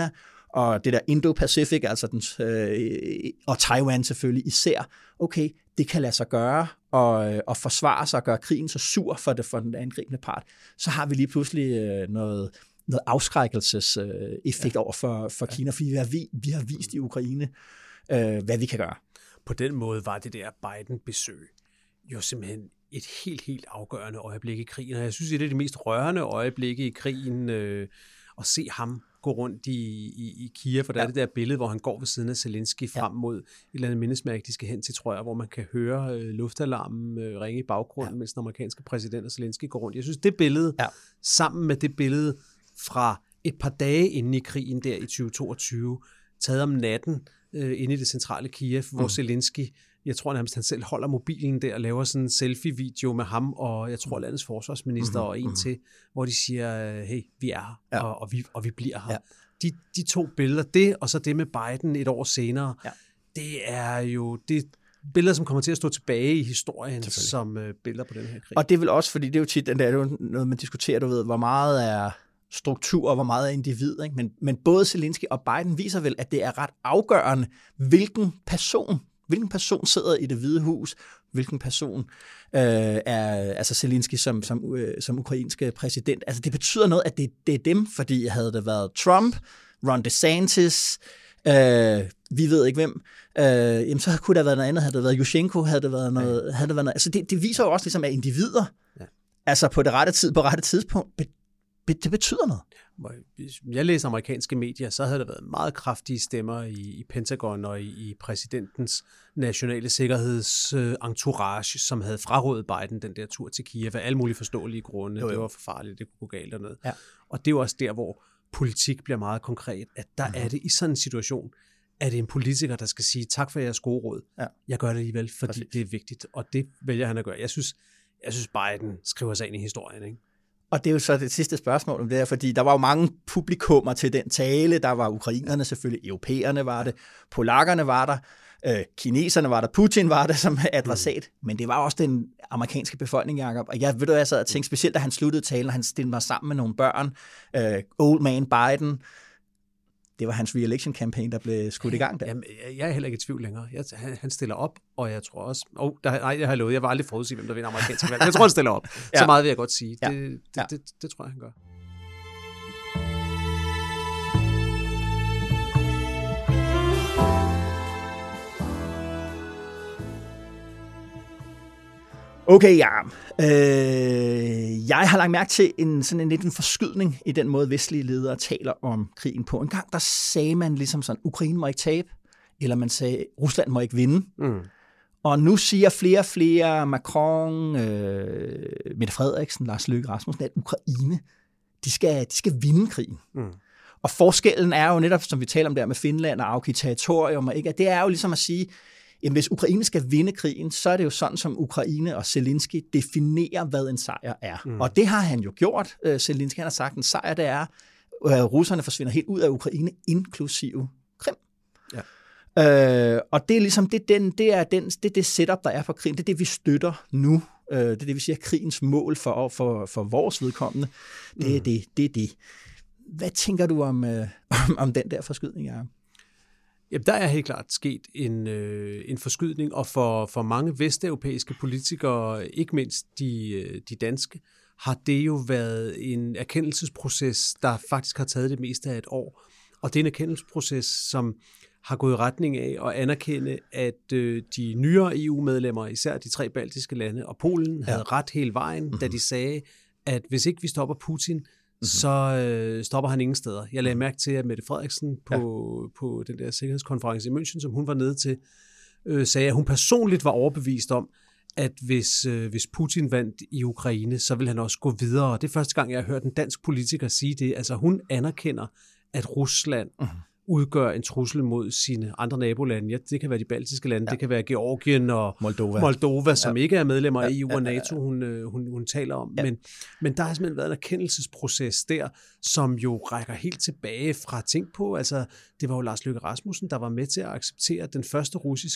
og det der Indo-Pacific, altså den, øh, og Taiwan selvfølgelig især, okay, det kan lade sig gøre, og, og forsvare sig og gøre krigen så sur for, det, for den angribende part, så har vi lige pludselig øh, noget, noget afskrækkelseseffekt øh, over for, for Kina, fordi vi har, vi, vi har vist i Ukraine, øh, hvad vi kan gøre. På den måde var det der Biden-besøg jo simpelthen et helt, helt afgørende øjeblik i krigen, og jeg synes, det er det mest rørende øjeblikke i krigen, øh, at se ham gå rundt i, i, i Kiev, for der ja. er det der billede, hvor han går ved siden af Zelensky frem mod et eller andet mindesmærke, de skal hen til, tror jeg, hvor man kan høre øh, luftalarmen øh, ringe i baggrunden, ja. mens den amerikanske præsident og Zelensky går rundt. Jeg synes, det billede, ja. sammen med det billede fra et par dage inde i krigen der i tyve toogtyve, taget om natten øh, inde i det centrale Kiev, hvor mm. Zelensky, jeg tror nærmest, han selv holder mobilen der og laver sådan en selfie-video med ham, og jeg tror landets forsvarsminister mm-hmm. og en mm-hmm. til, hvor de siger, hey, vi er her, ja. og, og, vi, og vi bliver her. Ja. De, de to billeder, det og så det med Biden et år senere, ja. det er jo det billeder, som kommer til at stå tilbage i historien som uh, billeder på den her krig. Og det er vel også, fordi det er jo tit, det er jo noget, man diskuterer, du ved, hvor meget er struktur, og hvor meget er individ, ikke? Men, men både Zelensky og Biden viser vel, at det er ret afgørende, hvilken person Hvilken person sidder i Det Hvide Hus? Hvilken person øh, er altså Zelensky som, som, øh, som ukrainske præsident? Altså det betyder noget, at det, det er dem, fordi havde det været Trump, Ron DeSantis, øh, vi ved ikke hvem, øh, jamen så kunne der have været noget andet. Havde det været Yushchenko, havde det været noget... Ja. Havde det været noget altså det, det viser jo også ligesom, at individer, ja. altså på det rette tid, på rette tidspunkt, be, be, det betyder noget. Hvis jeg læser amerikanske medier, så havde der været meget kraftige stemmer i, i Pentagon og i, i præsidentens nationale sikkerhedsentourage, øh, som havde frarådet Biden den der tur til Kiev af alle mulige forståelige grunde. Jo, jo. Det var for farligt, det kunne gå galt og noget. Ja. Og det er jo også der, hvor politik bliver meget konkret, at der mm-hmm. er det i sådan en situation, at det er en politiker, der skal sige, tak for jeres gode råd. Ja. Jeg gør det alligevel, fordi Præcis. det er vigtigt, og det vælger han at gøre. Jeg synes, jeg synes Biden skriver sig ind i historien, ikke? Og det er jo så det sidste spørgsmål om det her, fordi der var jo mange publikummer til den tale. Der var ukrainerne selvfølgelig, europæerne var det, polakkerne var der, øh, kineserne var der, Putin var der som adressat, mm. men det var også den amerikanske befolkning, Jacob. Og jeg ved du, jeg sad og tænkte, specielt da han sluttede talen, og han stillede mig sammen med nogle børn, øh, Old Man Biden, det var hans re-election campaign, der blev skudt i gang der. Jamen, jeg er heller ikke i tvivl længere. Jeg, han, han stiller op, og jeg tror også... Oh, der, nej, jeg har lovet. Jeg var aldrig forudsige, hvem der vinder amerikansk valg. Jeg tror, han stiller op. Ja. Så meget vil jeg godt sige. Ja. Det, det, ja. det, det, det tror jeg, han gør. Okay, ja. Øh, jeg har lagt mærke til en sådan en lidt en forskydning i den måde, vestlige ledere taler om krigen på. En gang der sagde man ligesom sådan, Ukraine må ikke tabe, eller man sagde, Rusland må ikke vinde. Mm. Og nu siger flere og flere, Macron, øh, Mette Frederiksen, Lars Løkke Rasmussen, at Ukraine, de skal, de skal vinde krigen. Mm. Og forskellen er jo netop, som vi taler om der med Finland og afgive territorium, og ikke, det er jo ligesom at sige, jamen, hvis Ukraine skal vinde krigen, så er det jo sådan, som Ukraine og Zelensky definerer, hvad en sejr er. Mm. Og det har han jo gjort. Uh, Zelensky han har sagt, at en sejr det er, uh, russerne forsvinder helt ud af Ukraine, inklusive Krim. Ja. Uh, og det er ligesom det, den, det, er den, det, er det setup, der er for krigen. Det er det, vi støtter nu. Uh, det er det, vi siger, krigens mål for, for, for vores vedkommende. Det er mm. det, det er det. Hvad tænker du om, uh, om, om den der forskydning, Jacob? Jamen, der er helt klart sket en, øh, en forskydning, og for, for mange vesteuropæiske politikere, ikke mindst de, de danske, har det jo været en erkendelsesproces, der faktisk har taget det meste af et år. Og det er en erkendelsesproces, som har gået i retning af at anerkende, at øh, de nyere E U-medlemmer, især de tre baltiske lande og Polen, havde ja. ret hele vejen, mm-hmm. da de sagde, at hvis ikke vi stopper Putin, mm-hmm. så øh, stopper han ingen steder. Jeg lagde mærke til, at Mette Frederiksen på, ja. på den der sikkerhedskonference i München, som hun var nede til, øh, sagde, at hun personligt var overbevist om, at hvis, øh, hvis Putin vandt i Ukraine, så vil han også gå videre. Det er første gang, jeg har hørt en dansk politiker sige det. Altså hun anerkender, at Rusland mm-hmm. udgør en trussel mod sine andre nabolande. Ja, det kan være de baltiske lande, ja. det kan være Georgien og Moldova, Moldova som ja. ikke er medlemmer af E U og NATO, hun, hun, hun taler om. Ja. Men, men der har simpelthen været en erkendelsesproces der, som jo rækker helt tilbage fra ting på. Altså, det var jo Lars Løkke Rasmussen, der var med til at acceptere den første russiske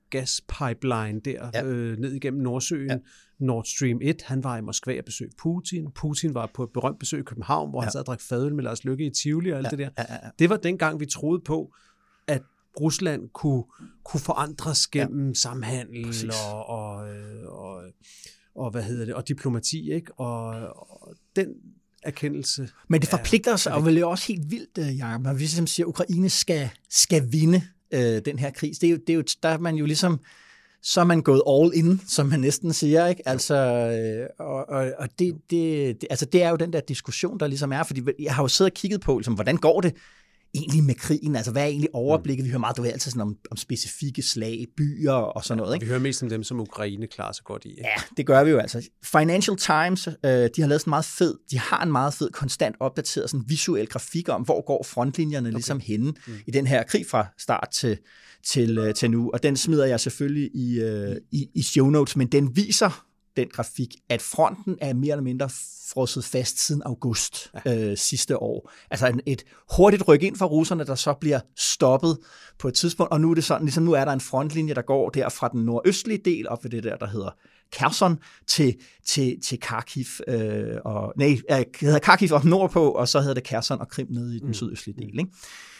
gaspipeline der ja. øh, ned igennem Nordsøen. Ja. Nord Stream et, han var i Moskva og besøgte Putin. Putin var på et berømt besøg i København, hvor ja. han sad og drak fadøl med Lars Løkke i Tivoli og alt ja. det der. Ja, ja, ja. Det var dengang, vi troede på, at Rusland kunne, kunne forandres gennem ja. samhandel og, og, og, og, hvad hedder det, og diplomati, ikke? Og, og den erkendelse. Men det forpligter os, og vel også helt vildt, Jacob, når vi ligesom siger, at Ukraine skal, skal vinde øh, den her krig. Det er jo, det er jo, der er man jo ligesom, så er man gået all in, som man næsten siger, ikke? Altså, øh, og, og, og det, det, det, altså, det er jo den der diskussion, der ligesom er, fordi jeg har jo siddet og kigget på, ligesom, hvordan går det egentlig med krigen? Altså, hvad er egentlig overblikket? Vi hører meget, du ved, altid sådan om, om specifikke slag, byer og sådan noget, ikke? Vi hører mest om dem, som Ukraine klarer sig godt i. Ikke? Ja, det gør vi jo altså. Financial Times, øh, de har lavet sådan meget fed, de har en meget fed, konstant opdateret sådan visuel grafik om, hvor går frontlinjerne okay. ligesom henne mm. i den her krig fra start til, til, øh, til nu. Og den smider jeg selvfølgelig i, øh, i, i show notes, men den viser den grafik, at fronten er mere eller mindre frosset fast siden august ja. øh, sidste år. Altså en, et hurtigt ryk ind fra russerne, der så bliver stoppet på et tidspunkt, og nu er det sådan, ligesom nu er der en frontlinje, der går der fra den nordøstlige del op ved det der, der hedder Kherson, til, til, til Kharkiv, øh, og, nej, det hedder Kharkiv op nordpå, og så hedder det Kherson og Krim nede i den mm. sydøstlige del, ikke?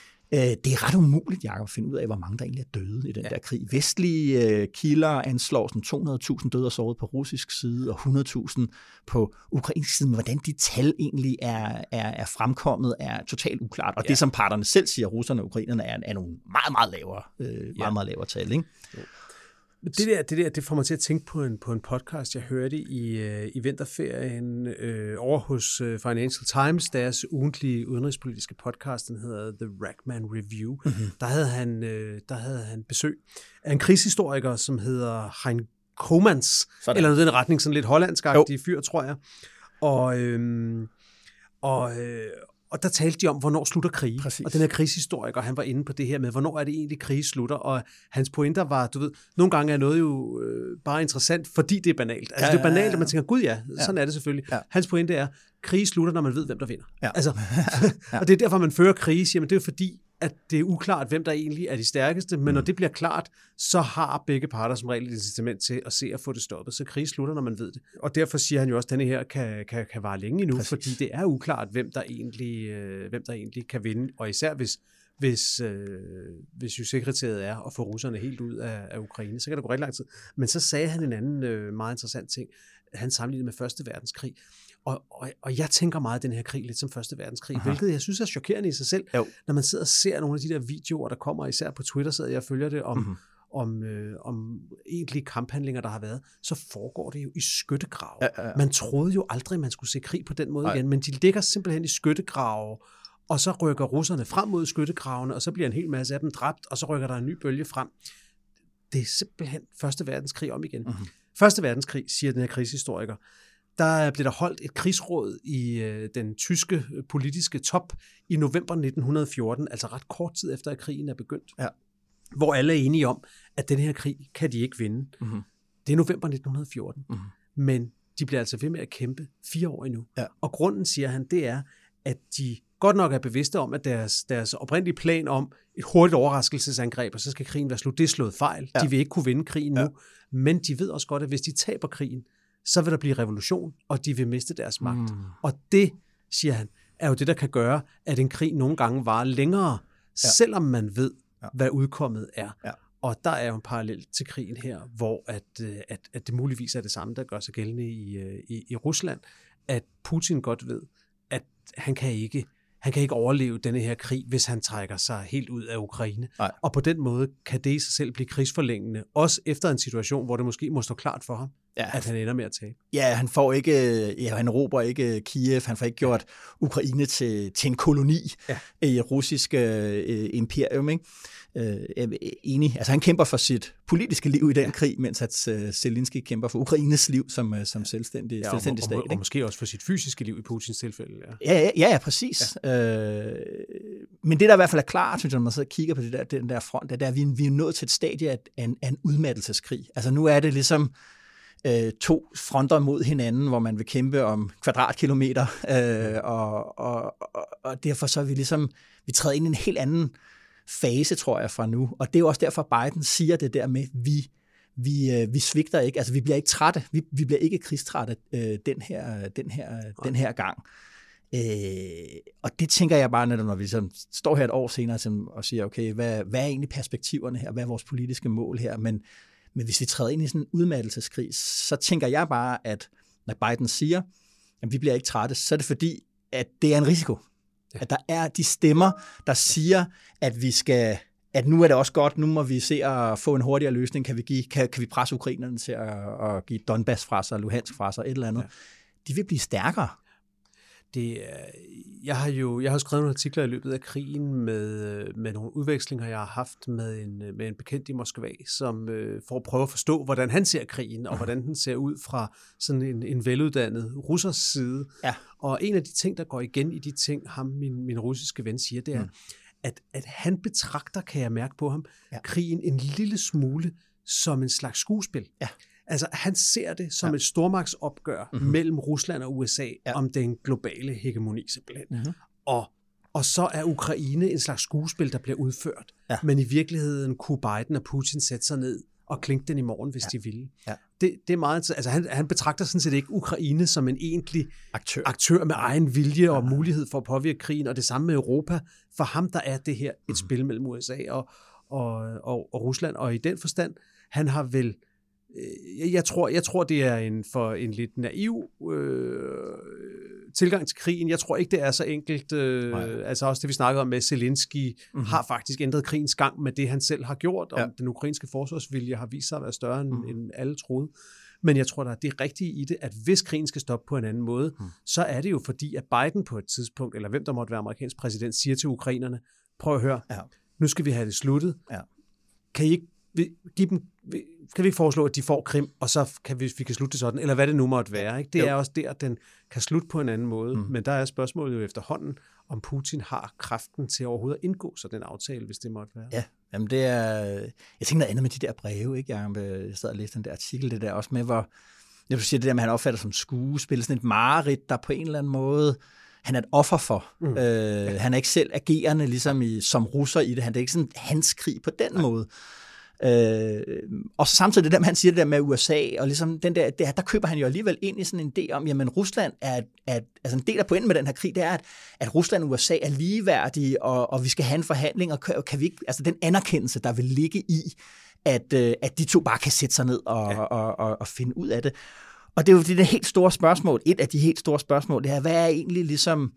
Det er ret umuligt, Jacob, at finde ud af, hvor mange der egentlig er døde i den ja. der krig. Vestlige øh, kilder anslår sådan to hundrede tusind døde og såret på russisk side, og hundrede tusind på ukrainsk side. Men hvordan de tal egentlig er, er, er fremkommet, er totalt uklart. Og ja. det, som parterne selv siger, russerne og ukrainerne, er, er nogle meget, meget lavere, øh, meget, ja. meget lavere tal, ikke? Jo. Det der, det der, det får mig til at tænke på en, på en podcast, jeg hørte i, i vinterferien øh, over hos Financial Times, deres ugentlige udenrigspolitiske podcast, den hedder The Rachman Review. Mm-hmm. Der havde han, øh, der havde han besøg af en krigshistoriker, som hedder Hein Komans, sådan. Eller noget i den retning, sådan lidt hollandsk-agtig fyr, tror jeg. Og, øh, og øh, Og der talte de om, hvornår slutter krig. Præcis. Og den her krigshistoriker, han var inde på det her med, hvornår er det egentlig, krig slutter. Og hans pointer var, du ved, nogle gange er noget jo øh, bare interessant, fordi det er banalt. Altså ja, det er banalt, at man tænker, gud ja, sådan ja. er det selvfølgelig. Ja. Hans pointe er, krig slutter, når man ved, hvem der vinder. Ja. Altså, ja. Og det er derfor, man fører krig, siger man, det er fordi, at det er uklart, hvem der egentlig er de stærkeste, men mm. når det bliver klart, så har begge parter som regel et incitament til at se at få det stoppet. Så krig slutter, når man ved det. Og derfor siger han jo også, at denne her kan, kan, kan vare længe endnu, Præcis. fordi det er uklart, hvem der egentlig, øh, hvem der egentlig kan vinde, og især hvis hvis, øh, hvis jo sekretariet er at få russerne helt ud af, af Ukraine, så kan det gå rigtig lang tid. Men så sagde han en anden øh, meget interessant ting. Han sammenlignede med Første Verdenskrig. Og, og, og jeg tænker meget den her krig lidt som Første Verdenskrig, Aha. hvilket jeg synes er chokerende i sig selv, jo. Når man sidder og ser nogle af de der videoer, der kommer, især på Twitter, så jeg følger det om, mm-hmm. om, øh, om egentlige kamphandlinger, der har været, så foregår det jo i skyttegrave. Ja, ja, ja. Man troede jo aldrig, man skulle se krig på den måde Ej. igen, men de ligger simpelthen i skyttegrave, og så rykker russerne frem mod skyttegravene, og så bliver en hel masse af dem dræbt, og så rykker der en ny bølge frem. Det er simpelthen Første Verdenskrig om igen. Mm-hmm. Første Verdenskrig, siger den her krigshistoriker, der blev der holdt et krigsråd i øh, den tyske politiske top i november nitten fjorten, altså ret kort tid efter, at krigen er begyndt, ja. hvor alle er enige om, at den her krig kan de ikke vinde. Mm-hmm. Det er november nitten fjorten, mm-hmm. men de bliver altså ved med at kæmpe fire år endnu. Ja. Og grunden, siger han, det er, at de godt nok er bevidste om, at deres, deres oprindelige plan om et hurtigt overraskelsesangreb, og så skal krigen være slut, det er slået fejl. Ja. De vil ikke kunne vinde krigen nu, ja. men de ved også godt, at hvis de taber krigen, så vil der blive revolution, og de vil miste deres magt. Mm. Og det, siger han, er jo det, der kan gøre, at en krig nogle gange varer længere, ja. selvom man ved, ja. hvad udkommet er. Ja. Og der er jo en parallel til krigen her, hvor at, at, at det muligvis er det samme, der gør sig gældende i, i, i Rusland, at Putin godt ved, at han kan ikke Han kan ikke overleve denne her krig, hvis han trækker sig helt ud af Ukraine. Nej. Og på den måde kan det i sig selv blive krigsforlængende, også efter en situation, hvor det måske må stå klart for ham, ja. at han ender med at tabe. Ja, han får ikke, ja, han råber ikke Kiev, han får ikke gjort Ukraine til, til en koloni ja. i russisk øh, imperium, ikke? Øh, enig. Altså han kæmper for sit politiske liv i den ja. krig, mens at uh, Zelensky kæmper for Ukraines liv som, uh, som selvstændig, ja, selvstændig og, stat. Og, og, og måske også for sit fysiske liv i Putins tilfælde. Ja, ja, ja, ja præcis. Ja. Øh, men det der i hvert fald er klart, synes jeg, når man sidder og kigger på det der, den der front, det er, at vi, vi er nået til et stadie af en, af en udmattelseskrig. Altså nu er det ligesom øh, to fronter mod hinanden, hvor man vil kæmpe om kvadratkilometer, øh, og, og, og, og derfor så er vi ligesom, vi træder ind i en helt anden fase, tror jeg, fra nu. Og det er jo også derfor, Biden siger det der med, vi, vi, øh, vi svigter ikke, altså vi bliver ikke trætte, vi, vi bliver ikke krigstrætte øh, den, her, den, her, den her gang. Øh, og det tænker jeg bare, når vi sådan står her et år senere og siger, okay, hvad, hvad er egentlig perspektiverne her, hvad er vores politiske mål her, men, men hvis vi træder ind i sådan en udmattelseskrig, så tænker jeg bare, at når Biden siger, at vi bliver ikke trætte, så er det fordi, at det er en risiko. Ja. At der er de stemmer, der siger, at vi skal, at nu er det også godt, nu må vi se at få en hurtigere løsning, kan vi, give, kan, kan vi presse ukrainerne til at, at give Donbass fra sig, Luhansk fra sig, et eller andet. Ja. De vil blive stærkere. Det, jeg har jo jeg har skrevet nogle artikler i løbet af krigen med, med nogle udvekslinger, jeg har haft med en, med en bekendt i Moskva, som øh, for at prøve at forstå, hvordan han ser krigen, og hvordan den ser ud fra sådan en, en veluddannet russers side. Ja. Og en af de ting, der går igen i de ting, ham, min, min russiske ven, siger, det er, mm. at, at han betragter, kan jeg mærke på ham, ja. krigen en lille smule som en slags skuespil. Ja. Altså, han ser det som ja. et stormagtsopgør mm-hmm. mellem Rusland og U S A ja. om den globale hegemoni simpelthen. Mm-hmm. Og, og så er Ukraine en slags skuespil, der bliver udført. Ja. Men i virkeligheden kunne Biden og Putin sætte sig ned og klinke den i morgen, hvis ja. de ville. Ja. Det, det er meget, altså han, han betragter sådan set ikke Ukraine som en egentlig aktør, aktør med egen vilje og ja. mulighed for at påvirke krigen, og det samme med Europa. For ham, der er det her et mm-hmm. spil mellem U S A og, og, og, og Rusland, og i den forstand, han har vel Jeg tror, jeg tror, det er en for en lidt naiv øh, tilgang til krigen. Jeg tror ikke, det er så enkelt. Øh, altså også det, vi snakkede om med Zelensky, mm-hmm. har faktisk ændret krigens gang med det, han selv har gjort, og ja. den ukrainske forsvarsvilje har vist sig at være større, end, mm-hmm. end alle troede. Men jeg tror, der er det rigtige i det, at hvis krigen skal stoppe på en anden måde, mm. så er det jo fordi, at Biden på et tidspunkt, eller hvem der måtte være amerikansk præsident, siger til ukrainerne, prøv at høre, ja. nu skal vi have det sluttet. Ja. Kan I ikke give dem, kan vi foreslå, at de får Krim, og så kan vi, vi kan slutte det sådan, eller hvad det nu måtte være. Ikke? Det jo. er også der, at den kan slutte på en anden måde. Mm. Men der er spørgsmålet jo efterhånden, om Putin har kraften til overhovedet at indgå så den aftale, hvis det måtte være. Ja, jamen det er... Jeg tænker noget andet med de der breve, ikke? Jeg sad og læste den der artikel, det der også med, hvor... Jeg vil sige, det der med, han opfatter som skuespil, sådan et mareridt, der på en eller anden måde... Han er et offer for. Mm. Øh, ja. Han er ikke selv agerende ligesom i, som russer i det. Han er ikke sådan hans krig på den Nej. måde. Øh, og så samtidig det der, han siger det der med U S A, og ligesom den der, der, der køber han jo alligevel ind i sådan en idé om, jamen Rusland er, er altså en del af pointen med den her krig, det er, at, at Rusland og U S A er ligeværdige, og, og vi skal have en forhandling, og kan, kan vi ikke, altså den anerkendelse, der vil ligge i, at, at de to bare kan sætte sig ned og, ja. og, og, og finde ud af det. Og det er jo det der helt store spørgsmål, et af de helt store spørgsmål, det er, hvad er egentlig ligesom,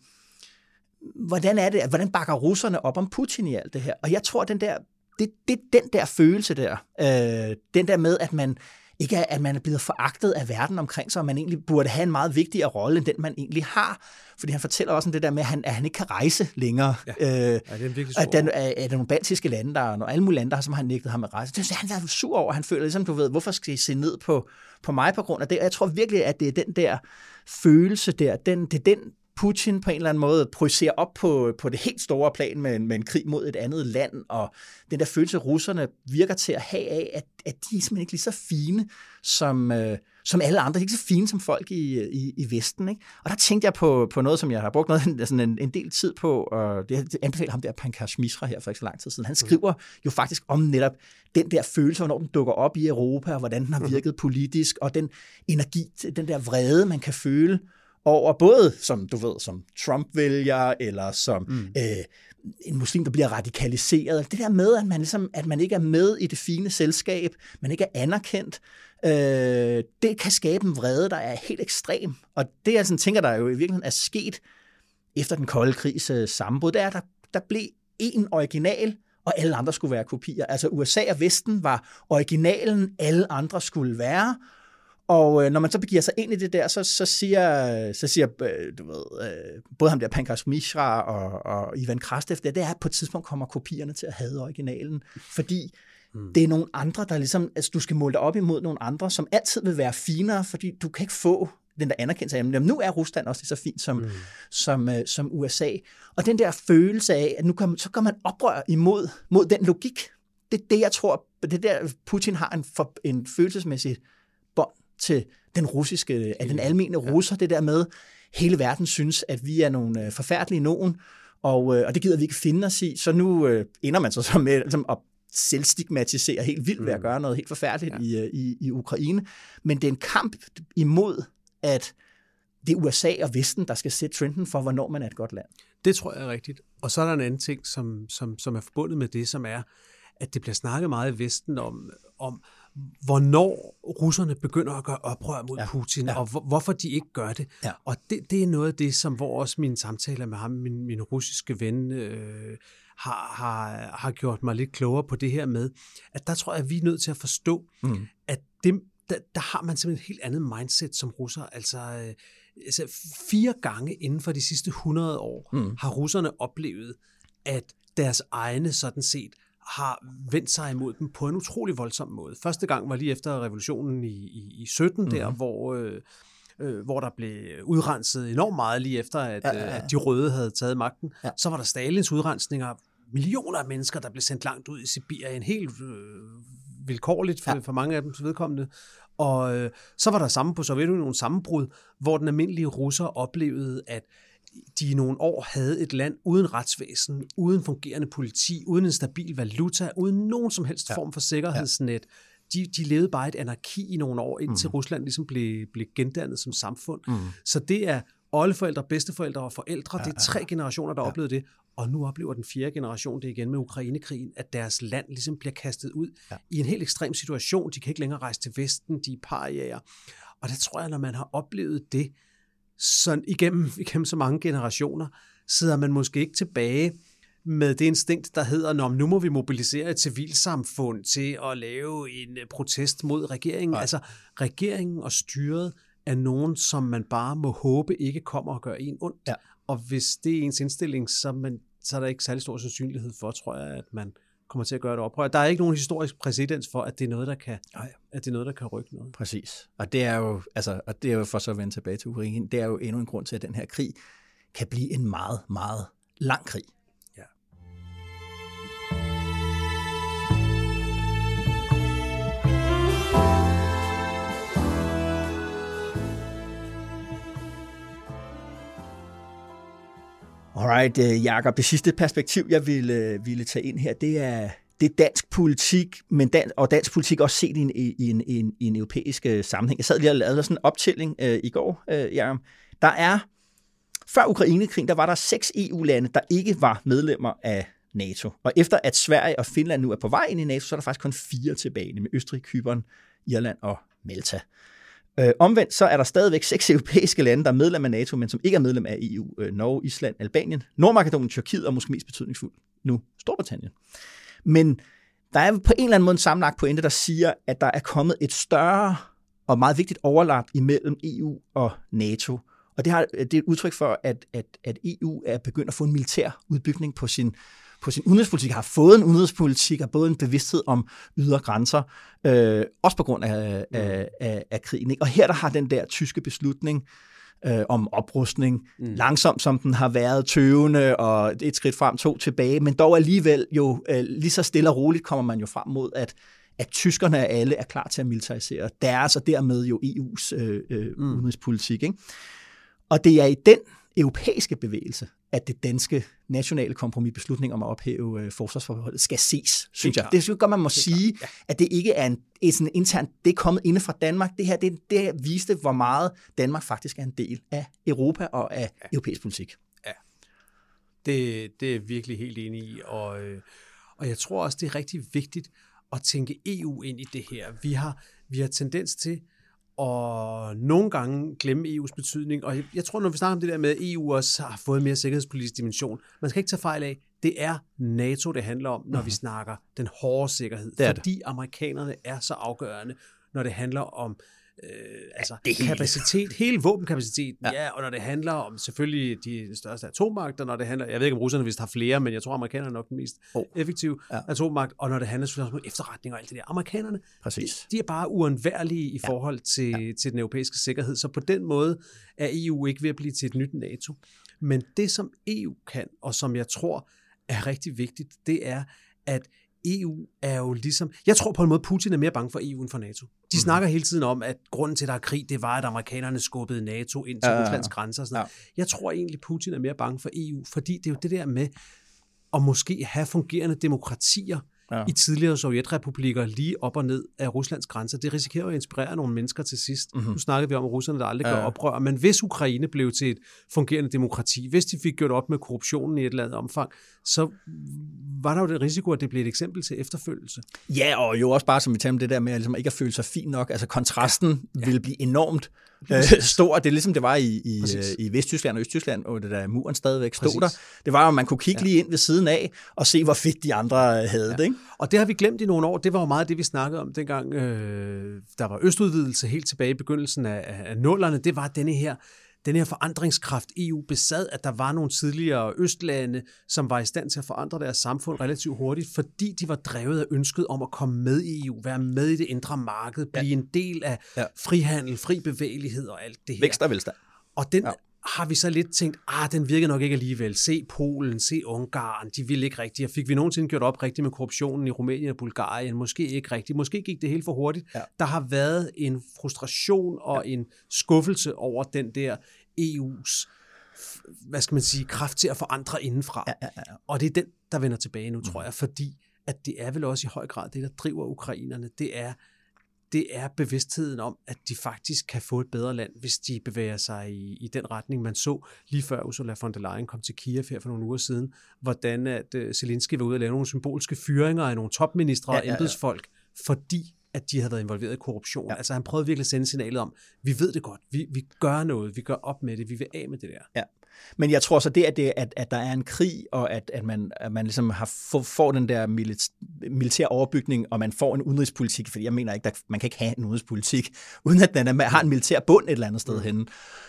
hvordan er det, hvordan bakker russerne op om Putin i alt det her? Og jeg tror, den der Det, det den der følelse der, øh, den der med, at man ikke er, at man er blevet foragtet af verden omkring sig, og man egentlig burde have en meget vigtigere rolle, end den man egentlig har. Fordi han fortæller også om det der med, at han, at han ikke kan rejse længere. Ja. Øh, ja, det er virkelig stor. At der er, er der nogle baltiske lande, der og alle mulige lande, der som har nægtet ham at rejse. Det er han er sur over, han føler ligesom, du ved, hvorfor skal I se ned på, på mig på grund af det? Og jeg tror virkelig, at det er den der følelse der, den, det er den, Putin på en eller anden måde projicerer op på, på det helt store plan med, med en krig mod et andet land, og den der følelse, russerne virker til at have af, at, at de er simpelthen ikke lige så fine som, øh, som alle andre. De er ikke så fine som folk i, i, i Vesten. Ikke? Og der tænkte jeg på, på noget, som jeg har brugt noget, sådan en, en del tid på, og det anbefaler ham der Pankaj Mishra her for ikke så lang tid siden. Han skriver jo faktisk om netop den der følelse, hvornår den dukker op i Europa, og hvordan den har virket politisk, og den energi, den der vrede, man kan føle over både som, du ved, som Trump-vælger, eller som mm. øh, en muslim, der bliver radikaliseret. Det der med, at man, ligesom, at man ikke er med i det fine selskab, man ikke er anerkendt, øh, det kan skabe en vrede, der er helt ekstrem. Og det, jeg sådan tænker, der jo i virkeligheden er sket efter den kolde krigs øh, sammenbrud, det er, at der, der blev en original, og alle andre skulle være kopier. Altså U S A og Vesten var originalen, alle andre skulle være. Og øh, når man så begiver sig ind i det der, så, så siger, så siger øh, du ved, øh, både ham der Pankaj Mishra og, og Ivan Krastev, det, det er, at på et tidspunkt kommer kopierne til at hade originalen, fordi mm. det er nogle andre, der ligesom, altså du skal måle dig op imod nogle andre, som altid vil være finere, fordi du kan ikke få den der anerkendelse af, jamen nu er Rusland også lige så fint som, mm. som, øh, som U S A. Og den der følelse af, at nu kan, så gør man oprør imod mod den logik. Det er det, jeg tror, det der Putin har en, for, en følelsesmæssig bånd til den russiske, af den almene russer, det der med, hele verden synes, at vi er nogle forfærdelige nogen, Og, øh, og det gider vi ikke finde os i, så nu øh, ender man så, så med altså, at selvstigmatisere helt vildt ved at gøre noget helt forfærdeligt ja. i, i, i Ukraine. Men det er en kamp imod, at det er U S A og Vesten, der skal sætte trenden for, hvornår man er et godt land. Det tror jeg er rigtigt. Og så er der en anden ting, som, som, som er forbundet med det, som er, at det bliver snakket meget i Vesten om, om hvornår russerne begynder at gøre oprør mod ja. Putin, ja. og hvor, hvorfor de ikke gør det. Ja. Og det, det er noget af det, som hvor også mine samtaler med ham, min, min russiske ven, øh, har, har, har gjort mig lidt klogere på det her med, at der tror jeg, at vi er nødt til at forstå, mm. at det, der, der har man simpelthen et helt andet mindset som russer. Altså, øh, altså fire gange inden for de sidste hundrede år mm. har russerne oplevet, at deres egne sådan set har vendt sig imod dem på en utrolig voldsom måde. Første gang var lige efter revolutionen i, i, i sytten, mm-hmm. der hvor, øh, øh, hvor der blev udrenset enormt meget lige efter, at, ja, ja, ja. at de røde havde taget magten. Ja. Så var der Stalins udrensninger, millioner af mennesker, der blev sendt langt ud i Sibirien, helt øh, vilkårligt for, ja. for mange af dem vedkommende. Og øh, så var der sammen på Sovjetunionens sammenbrud, hvor den almindelige russer oplevede, at de i nogle år havde et land uden retsvæsen, uden fungerende politi, uden en stabil valuta, uden nogen som helst ja. form for sikkerhedsnet. De, de levede bare et anarki i nogle år, indtil mm. Rusland ligesom blev, blev gendannet som samfund. Mm. Så det er oldeforældre, bedsteforældre og forældre. Ja, det er tre generationer, der ja. oplevede det. Og nu oplever den fjerde generation det igen med Ukrainekrigen, at deres land ligesom bliver kastet ud ja. i en helt ekstrem situation. De kan ikke længere rejse til Vesten, de er pariaer. Og det tror jeg, når man har oplevet det, så igennem, igennem så mange generationer, sidder man måske ikke tilbage med det instinkt, der hedder, nu må vi mobilisere et civilsamfund til at lave en protest mod regeringen. Nej. Altså, regeringen og styret er nogen, som man bare må håbe ikke kommer og gør en ondt. Ja. Og hvis det er ens indstilling, så, man, så er der ikke særlig stor sandsynlighed for, tror jeg, at man kommer til at gøre det oprør. Der er ikke nogen historisk præcedens for, at det er noget, der kan, at det er noget, der kan rykke noget. Præcis. Og det er jo, altså, og det er jo for så at vende tilbage til Ukraine, det er jo endnu en grund til, at den her krig kan blive en meget, meget lang krig. Ja. Alright, Jakob, det sidste perspektiv, jeg ville, ville tage ind her, det er, det er dansk politik, men dan, og dansk politik også set i en, i en, i en, i en europæisk sammenhæng. Jeg sad lige og lavede sådan en optælling øh, i går, øh, Jakob. Der er, før Ukrainekrigen, der var der seks E U-lande, der ikke var medlemmer af NATO. Og efter at Sverige og Finland nu er på vej ind i NATO, så er der faktisk kun fire tilbage, med Østrig, Cypern, Irland og Malta. Øh, omvendt så er der stadigvæk seks europæiske lande, der er medlem af NATO, men som ikke er medlem af E U. Øh, Norge, Island, Albanien, Nordmakedonien, Tyrkiet og måske mest betydningsfuldt nu Storbritannien. Men der er på en eller anden måde en sammenlagt pointe, der siger, at der er kommet et større og meget vigtigt overlap imellem E U og NATO. Og det, har, det er et udtryk for, at, at, at E U er begyndt at få en militær udbygning på sin på sin udenrigspolitik, har fået en udenrigspolitik og både en bevidsthed om ydre grænser, øh, også på grund af, mm. af, af, af krigen. Ikke? Og her der har den der tyske beslutning øh, om oprustning, mm. langsomt som den har været, tøvende og et skridt frem, to tilbage, men dog alligevel jo øh, lige så stille og roligt kommer man jo frem mod, at, at tyskerne alle er klar til at militarisere deres, og dermed jo E U's øh, øh, mm. udenrigspolitik. Ikke? Og det er i den europæiske bevægelse, at det danske nationale kompromis beslutning om at ophæve øh, forsvarsforbeholdet skal ses, synes jeg. Det synes jeg, man må sige, ja. At det ikke er en, en sådan intern, det er kommet inde fra Danmark. Det her, det, det viste, hvor meget Danmark faktisk er en del af Europa og af ja. Europæisk politik. Ja, det, det er virkelig helt enig i, og, øh, og jeg tror også, det er rigtig vigtigt at tænke E U ind i det her. Vi har, vi har tendens til og nogle gange glemme E U's betydning. Og jeg, jeg tror, når vi snakker om det der med, at E U også har fået en mere sikkerhedspolitisk dimension, man skal ikke tage fejl af, det er NATO, det handler om, når mm-hmm. vi snakker den hårde sikkerhed. Det fordi det. Amerikanerne er så afgørende, når det handler om øh, altså ja, kapacitet, hele våbenkapaciteten, ja. ja, og når det handler om selvfølgelig de største atommagter, når det handler, jeg ved ikke om russerne vist har flere, men jeg tror amerikanerne er nok den mest oh. effektive ja. atommagt, og når det handler selvfølgelig om efterretning og alt det der. Amerikanerne, Præcis. De, de er bare uundværlige i ja. forhold til, ja. til den europæiske sikkerhed, så på den måde er E U ikke ved at blive til et nyt NATO. Men det som E U kan, og som jeg tror er rigtig vigtigt, det er, at E U er jo ligesom... Jeg tror på en måde, Putin er mere bange for E U end for NATO. De mm. snakker hele tiden om, at grunden til, at der er krig, det var, at amerikanerne skubbede NATO ind til ja, Ruslands grænser. Og sådan noget. Ja. Jeg tror egentlig, Putin er mere bange for E U, fordi det er jo det der med at måske have fungerende demokratier ja. i tidligere sovjetrepublikker lige op og ned af Ruslands grænser. Det risikerer at inspirere nogle mennesker til sidst. Mm-hmm. Nu snakkede vi om, at russerne der aldrig gør ja. oprør, men hvis Ukraine blev til et fungerende demokrati, hvis de fik gjort op med korruptionen i et eller andet omfang, så var der jo det risiko, at det blev et eksempel til efterfølgelse. Ja, og jo også bare, som vi talte om det der med, at ligesom ikke at føle sig fin nok. Altså kontrasten ja. Ja. vil blive enormt øh, stor. Det er ligesom det var i, i, i Vesttyskland og Østtyskland, og det der muren stadigvæk stod Præcis. der. Det var jo, at man kunne kigge ja. lige ind ved siden af, og se, hvor fedt de andre havde ja. det. Ikke? Og det har vi glemt i nogle år. Det var jo meget det, vi snakkede om dengang, øh, der var østudvidelse helt tilbage i begyndelsen af, af nullerne. Det var denne her Den her forandringskraft E U besad, at der var nogle tidligere østlande, som var i stand til at forandre deres samfund relativt hurtigt, fordi de var drevet af ønsket om at komme med i E U, være med i det indre marked, blive ja. en del af ja. frihandel, fri bevægelighed og alt det her. Vækst og velstand. Og den ja. har vi så lidt tænkt, ah, den virker nok ikke alligevel. Se Polen, se Ungarn, de ville ikke rigtigt. Og fik vi nogensinde gjort op rigtigt med korruptionen i Rumænien og Bulgarien? Måske ikke rigtigt. Måske gik det helt for hurtigt. Ja. Der har været en frustration og ja. en skuffelse over den der E U's, hvad skal man sige, kraft til at forandre indenfra. Ja, ja, ja. Og det er den, der vender tilbage nu, tror jeg, fordi at det er vel også i høj grad det, der driver ukrainerne. Det er det er bevidstheden om, at de faktisk kan få et bedre land, hvis de bevæger sig i, i den retning, man så lige før Ursula von der Leyen kom til Kiev her for nogle uger siden, hvordan at uh, Zelensky var ude og lave nogle symbolske fyringer af nogle topministre ja, ja, ja. og embedsfolk, fordi at de havde været involveret i korruption. Ja. Altså han prøvede virkelig at sende signalet om, vi ved det godt, vi, vi gør noget, vi gør op med det, vi vil af med det der. Ja. Men jeg tror så det, at, det, at, at der er en krig, og at, at man, at man ligesom har, får, får den der militær overbygning, og man får en udenrigspolitik, fordi jeg mener ikke, at man kan ikke have en udenrigspolitik, uden at den har en militær bund et eller andet sted mm. henne.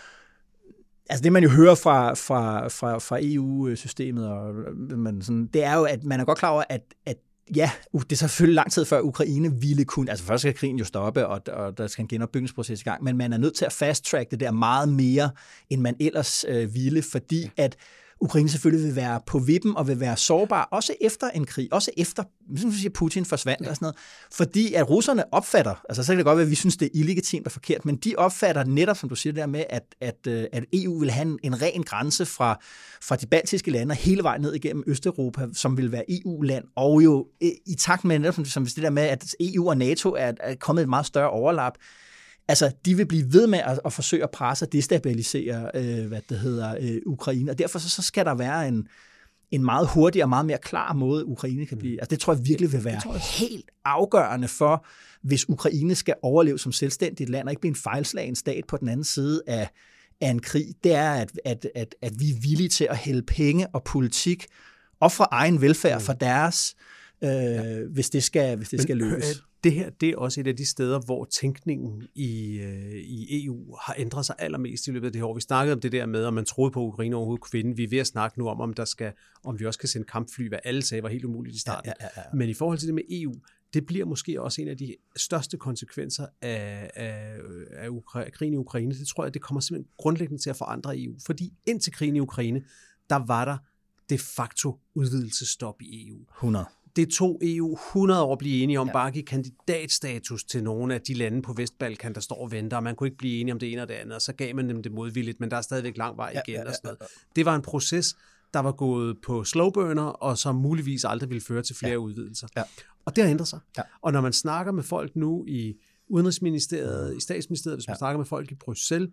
Altså det, man jo hører fra, fra, fra, fra E U-systemet, og man sådan, det er jo, at man er godt klar over, at, at ja, det er selvfølgelig lang tid før Ukraine ville kunne, altså først skal krigen jo stoppe, og, og der skal en genopbygningsproces i gang, men man er nødt til at fast-track det der meget mere, end man ellers øh, ville, fordi at Ukraine selvfølgelig vil være på vippen og vil være sårbar, også efter en krig, også efter, som siger, Putin forsvandt og sådan noget, fordi at russerne opfatter, altså så kan det godt være, at vi synes, det er illegitimt og forkert, men de opfatter netop, som du siger der med, at, at, at E U vil have en, en ren grænse fra, fra de baltiske lande hele vejen ned igennem Østeuropa, som vil være E U-land, og jo i takt med netop, som det der med, at E U og NATO er, er kommet et meget større overlap. Altså, de vil blive ved med at, at forsøge at presse og destabilisere, øh, hvad det hedder, øh, Ukraine, og derfor så, så skal der være en, en meget hurtig og meget mere klar måde, Ukraine kan blive. Altså, det tror jeg virkelig vil være helt afgørende for, hvis Ukraine skal overleve som selvstændigt land, og ikke blive en fejlslagen stat på den anden side af, af en krig. Det er, at, at, at, at vi er villige til at hælde penge og politik og fra egen velfærd for deres, øh, ja. hvis det skal, hvis det skal løses. Det her, det er også et af de steder, hvor tænkningen i, øh, i E U har ændret sig allermest i løbet af det her år. Vi snakkede om det der med, om man troede på, at Ukraine overhovedet kunne vinde. Vi er ved at snakke nu om, om, der skal, om vi også kan sende kampfly, hvad alle sagde var helt umuligt i starten. Ja, ja, ja, ja. Men i forhold til det med E U, det bliver måske også en af de største konsekvenser af, af, af Ukra- krigen i Ukraine. Det tror jeg, det kommer simpelthen grundlæggende til at forandre E U. Fordi indtil krigen i Ukraine, der var der de facto udvidelsesstop i E U. hundrede Det tog E U hundrede år at blive enige om, ja. bare at give kandidatstatus til nogle af de lande på Vestbalkan, der står og venter, og man kunne ikke blive enige om det ene og det andet, og så gav man dem det modvilligt, men der er stadigvæk lang vej igen. Ja, ja, ja, ja. Og sådan noget. Det var en proces, der var gået på slowburner, og som muligvis aldrig ville føre til flere ja. udvidelser. Ja. Og det har ændret sig. Ja. Og når man snakker med folk nu i Udenrigsministeriet, i Statsministeriet, hvis man ja. snakker med folk i Bruxelles,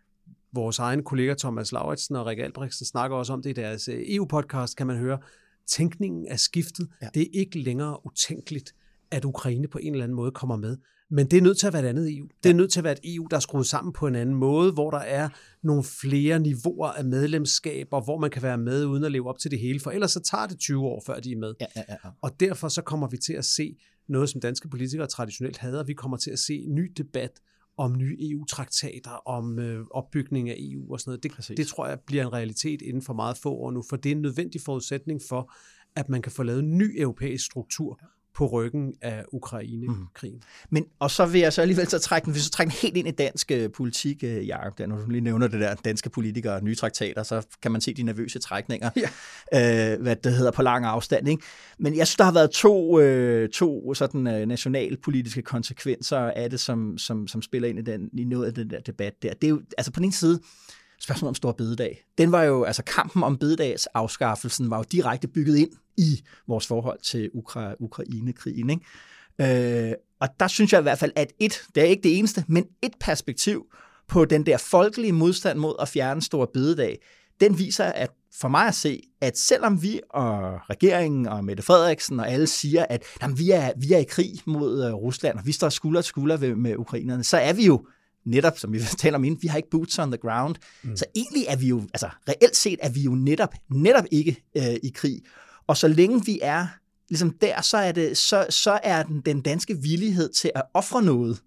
vores egen kollega Thomas Lauritsen og Rikke Albrechtsen snakker også om det i deres E U-podcast, kan man høre, tænkningen er skiftet. Ja. Det er ikke længere utænkeligt, at Ukraine på en eller anden måde kommer med. Men det er nødt til at være et andet E U. Det er nødt til at være et E U, der er skruet sammen på en anden måde, hvor der er nogle flere niveauer af medlemskaber, hvor man kan være med uden at leve op til det hele. For ellers så tager det tyve år, før de er med. Ja, ja, ja. Og derfor så kommer vi til at se noget, som danske politikere traditionelt hader. Vi kommer til at se ny debat om nye E U-traktater, om øh, opbygning af E U og sådan noget. Det, det tror jeg bliver en realitet inden for meget få år nu, for det er en nødvendig forudsætning for, at man kan få lavet en ny europæisk struktur på ryggen af Ukraine-krigen. Mm. Men, og så vil jeg så alligevel så trække den, hvis så trække den helt ind i dansk uh, politik, uh, Jacob, der, når du lige nævner det der danske politikere og nye traktater, så kan man se de nervøse trækninger, ja. uh, hvad det hedder på lang afstand. Ikke? Men jeg synes, der har været to, uh, to sådan, uh, nationalpolitiske konsekvenser af det, som, som, som spiller ind i, den, i noget af den der debat der. Det er jo, altså på den ene side, spørgsmålet om Store Bededag. Den var jo, altså kampen om bededags afskaffelsen var jo direkte bygget ind i vores forhold til Ukra- Ukraine-krigen. Ikke? Øh, og der synes jeg i hvert fald, at et, det er ikke det eneste, men et perspektiv på den der folkelige modstand mod at fjerne Store Bededag, den viser, at for mig at se, at selvom vi og regeringen og Mette Frederiksen og alle siger, at jamen, vi, er, vi er i krig mod uh, Rusland, og vi står skulder til skulder ved, med ukrainerne, så er vi jo netop, som vi taler om inden, vi har ikke boots on the ground. Mm. Så egentlig er vi jo, altså reelt set er vi jo netop, netop ikke øh, i krig. Og så længe vi er ligesom der, så er, det, så, så er den, den danske villighed til at ofre noget,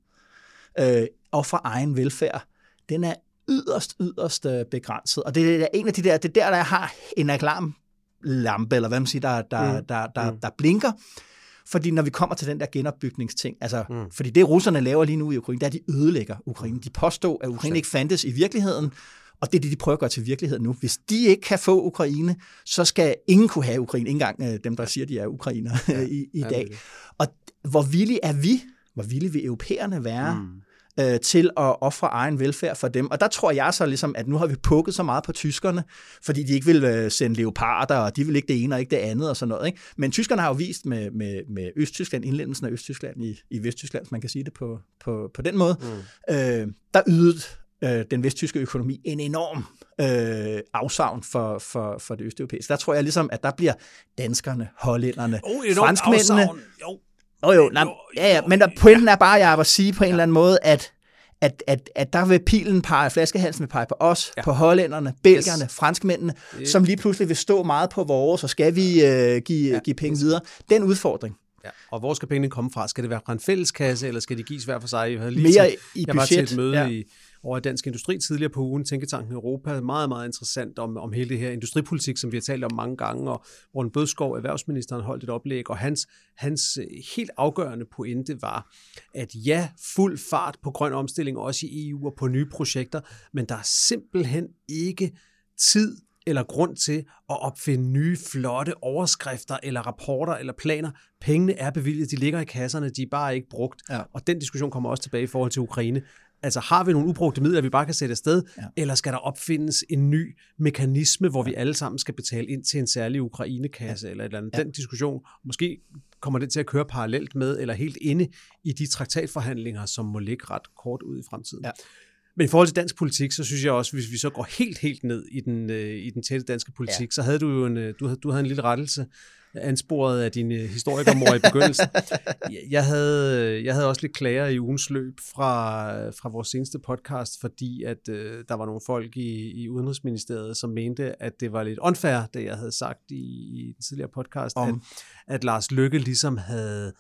øh, ofre egen velfærd, den er yderst, yderst øh, begrænset. Og det er en af de der, det er der, der har en alarmlampe, eller hvad man siger, der, der, mm. der, der, der blinker. Fordi når vi kommer til den der genopbygningsting, altså, mm. fordi det russerne laver lige nu i Ukraine, det er, at de ødelægger Ukraine. De påstår, at Ukraine ikke fandtes i virkeligheden, og det er det, de prøver at gøre til virkelighed nu. Hvis de ikke kan få Ukraine, så skal ingen kunne have Ukraine, ikke engang dem, der siger, de er ukrainer ja, i, i dag. Det. Og hvor villige er vi, hvor villige vil europæerne være, mm. øh, til at ofre egen velfærd for dem. Og der tror jeg så ligesom, at nu har vi pukket så meget på tyskerne, fordi de ikke vil øh, sende leoparder, og de vil ikke det ene og ikke det andet og sådan noget. Ikke? Men tyskerne har jo vist med, med, med Østtyskland, indlemmelsen af Østtyskland i, i Vesttyskland, man kan sige det på, på, på den måde, mm. øh, der ydede øh, den vesttyske økonomi en enorm øh, afsavn for, for, for det østeuropæiske. Der tror jeg ligesom, at der bliver danskerne, hollænderne, oh, franskmændene. Jo. Oh, jo, nej, ja, ja, men der, pointen er bare, jeg vil sige på en ja. eller anden måde, at, at, at, at der vil pilen pege, flaskehalsen vil pege på os, ja. på hollænderne, belgierne, yes. franskmændene, yeah. som lige pludselig vil stå meget på vores, så skal vi uh, give, ja. give penge videre. Den udfordring. Ja. Og hvor skal pengene komme fra? Skal det være fra en fælleskasse, eller skal de gives hver for sig? Jeg, lige Mere til, i jeg budget. var til et møde ja. i, over i Dansk Industri tidligere på ugen, Tænketanken Europa, meget, meget interessant om, om hele det her industripolitik, som vi har talt om mange gange, og Morten Bødskov, erhvervsministeren, holdt et oplæg, og hans, hans helt afgørende pointe var, at ja, fuld fart på grøn omstilling, også i E U og på nye projekter, men der er simpelthen ikke tid eller grund til at opfinde nye, flotte overskrifter, eller rapporter, eller planer. Pengene er bevilget, de ligger i kasserne, de er bare ikke brugt. Ja. Og den diskussion kommer også tilbage i forhold til Ukraine. Altså, har vi nogle ubrugte midler, vi bare kan sætte afsted, ja. eller skal der opfindes en ny mekanisme, hvor vi alle sammen skal betale ind til en særlig Ukraine-kasse, ja. eller et eller andet. Ja. Den diskussion, måske kommer det til at køre parallelt med, eller helt inde i de traktatforhandlinger, som må ligge ret kort ud i fremtiden. Ja. Men i forhold til dansk politik, så synes jeg også, hvis vi så går helt, helt ned i den, øh, i den tætte danske politik, ja. så havde du jo en, du havde, du havde en lille rettelse ansporet af din historikermor i begyndelsen. Jeg havde, jeg havde også lidt klager i ugens løb fra, fra vores seneste podcast, fordi at øh, der var nogle folk i, i Udenrigsministeriet, som mente, at det var lidt unfair, det jeg havde sagt i, i den tidligere podcast, at, at Lars Løkke ligesom havde...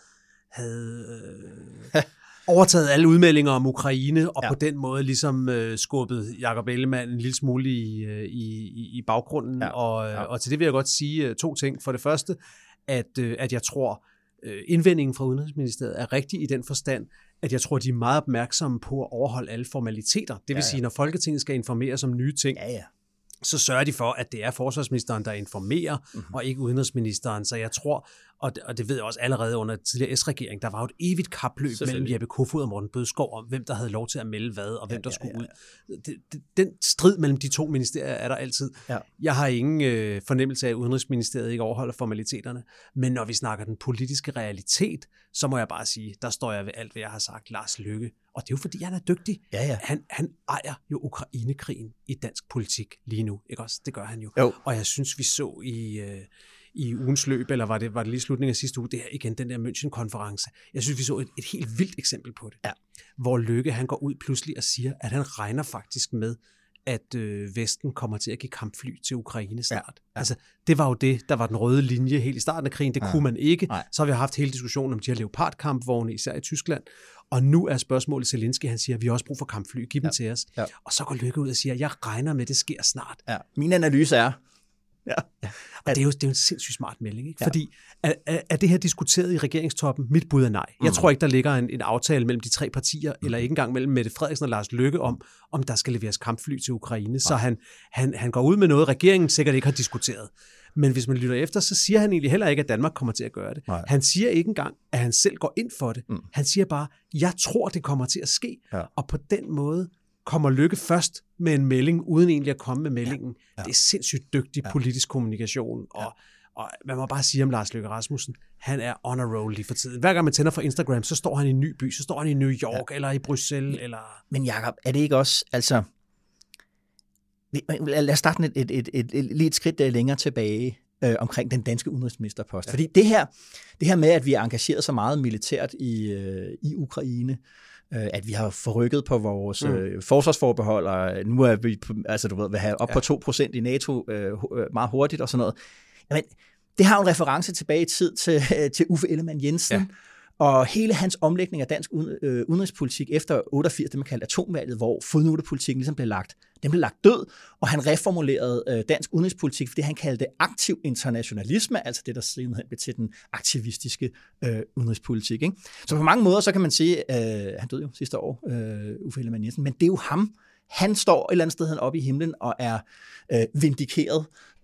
havde øh, overtaget alle udmeldinger om Ukraine, og ja. på den måde ligesom øh, skubbet Jakob Ellemann en lille smule i, i, i baggrunden. Ja. Og, ja. og til det vil jeg godt sige to ting. For det første, at, øh, at jeg tror, øh, indvendingen fra Udenrigsministeriet er rigtig i den forstand, at jeg tror, de er meget opmærksomme på at overholde alle formaliteter. Det vil ja, ja. sige, når Folketinget skal informeres om nye ting, ja, ja. så sørger de for, at det er forsvarsministeren, der informerer, mm-hmm. og ikke udenrigsministeren. Så jeg tror, og det, og det ved jeg også allerede under tidligere S-regering, der var jo et evigt kapløb mellem Jeppe Kofod og Morten Bødskov om, hvem der havde lov til at melde hvad, og hvem ja, der skulle ja, ja, ja. ud. Det, det, den strid mellem de to ministerier er der altid. Ja. Jeg har ingen øh, fornemmelse af, at Udenrigsministeriet ikke overholder formaliteterne, men når vi snakker den politiske realitet, så må jeg bare sige, der står jeg ved alt, hvad jeg har sagt, Lars Løkke. Og det er jo fordi, han er dygtig. Ja, ja. Han, han ejer jo Ukraine-krigen i dansk politik lige nu, ikke også? Det gør han jo. jo. Og jeg synes, vi så i... Øh, i ugens løb, eller var det, var det lige slutningen af sidste uge, det er igen den der München-konference. Jeg synes, vi så et, et helt vildt eksempel på det. Ja. Hvor Løkke, han går ud pludselig og siger, at han regner faktisk med, at øh, Vesten kommer til at give kampfly til Ukraine snart. Ja. Ja. Altså, det var jo det, der var den røde linje helt i starten af krigen. Det ja. kunne man ikke. Nej. Så har vi haft hele diskussionen om de her Leopard-kampvogne, især i Tyskland. Og nu er spørgsmålet Zelensky, han siger, at vi har også brug for kampfly. Giv dem ja. til os. Ja. Og så går Løkke ud og siger, at jeg regner med, at det sker snart. Ja. Min analyse er, Ja. Ja. Og det er, jo, det er jo en sindssygt smart melding, ikke? Ja. Fordi er, er, er det her diskuteret i regeringstoppen? Mit bud er nej. Jeg mm. tror ikke, der ligger en, en aftale mellem de tre partier, mm. eller ikke engang mellem Mette Frederiksen og Lars Løkke om, om der skal leveres kampfly til Ukraine. Ja. Så han, han, han går ud med noget, regeringen sikkert ikke har diskuteret. Men hvis man lytter efter, så siger han egentlig heller ikke, at Danmark kommer til at gøre det. Nej. Han siger ikke engang, at han selv går ind for det. Mm. Han siger bare, jeg tror, det kommer til at ske. Ja. Og på den måde kommer Løkke først med en melding, uden egentlig at komme med meldingen. Ja. Ja. Det er sindssygt dygtig ja. politisk kommunikation. Og, ja. og man må bare sige om Lars Løkke Rasmussen, han er on a roll lige for tiden. Hver gang man tænder for Instagram, så står han i en ny by, så står han i New York, ja. eller i Bruxelles. Men, eller... men Jacob, er det ikke også, altså... Lad os starte et, et, et, et, et, et, et skridt længere tilbage øh, omkring den danske udenrigsministerpost. Ja. Fordi det her, det her med, at vi er engageret så meget militært i, øh, i Ukraine, øh, at vi har forrykket på vores mm. øh, forsvarsforbehold, og nu er vi altså, du ved, vil have op ja. på to procent i NATO øh, meget hurtigt og sådan noget. Jamen, det har en reference tilbage i tid til, til Uffe Ellemann-Jensen, ja. Og hele hans omlægning af dansk udenrigspolitik efter otteogfirs, det man kalder atomvalget, hvor fodnotepolitikken ligesom blev lagt, den blev lagt død, og han reformulerede dansk udenrigspolitik, fordi han kaldte det aktiv internationalisme, altså det, der sidenhen blev til den aktivistiske øh, udenrigspolitik. Ikke? Så på mange måder, så kan man sige, øh, han døde jo sidste år, øh, Uffe Ellemann-Jensen, men det er jo ham. Han står et eller andet sted oppe i himlen og er øh, vindikeret.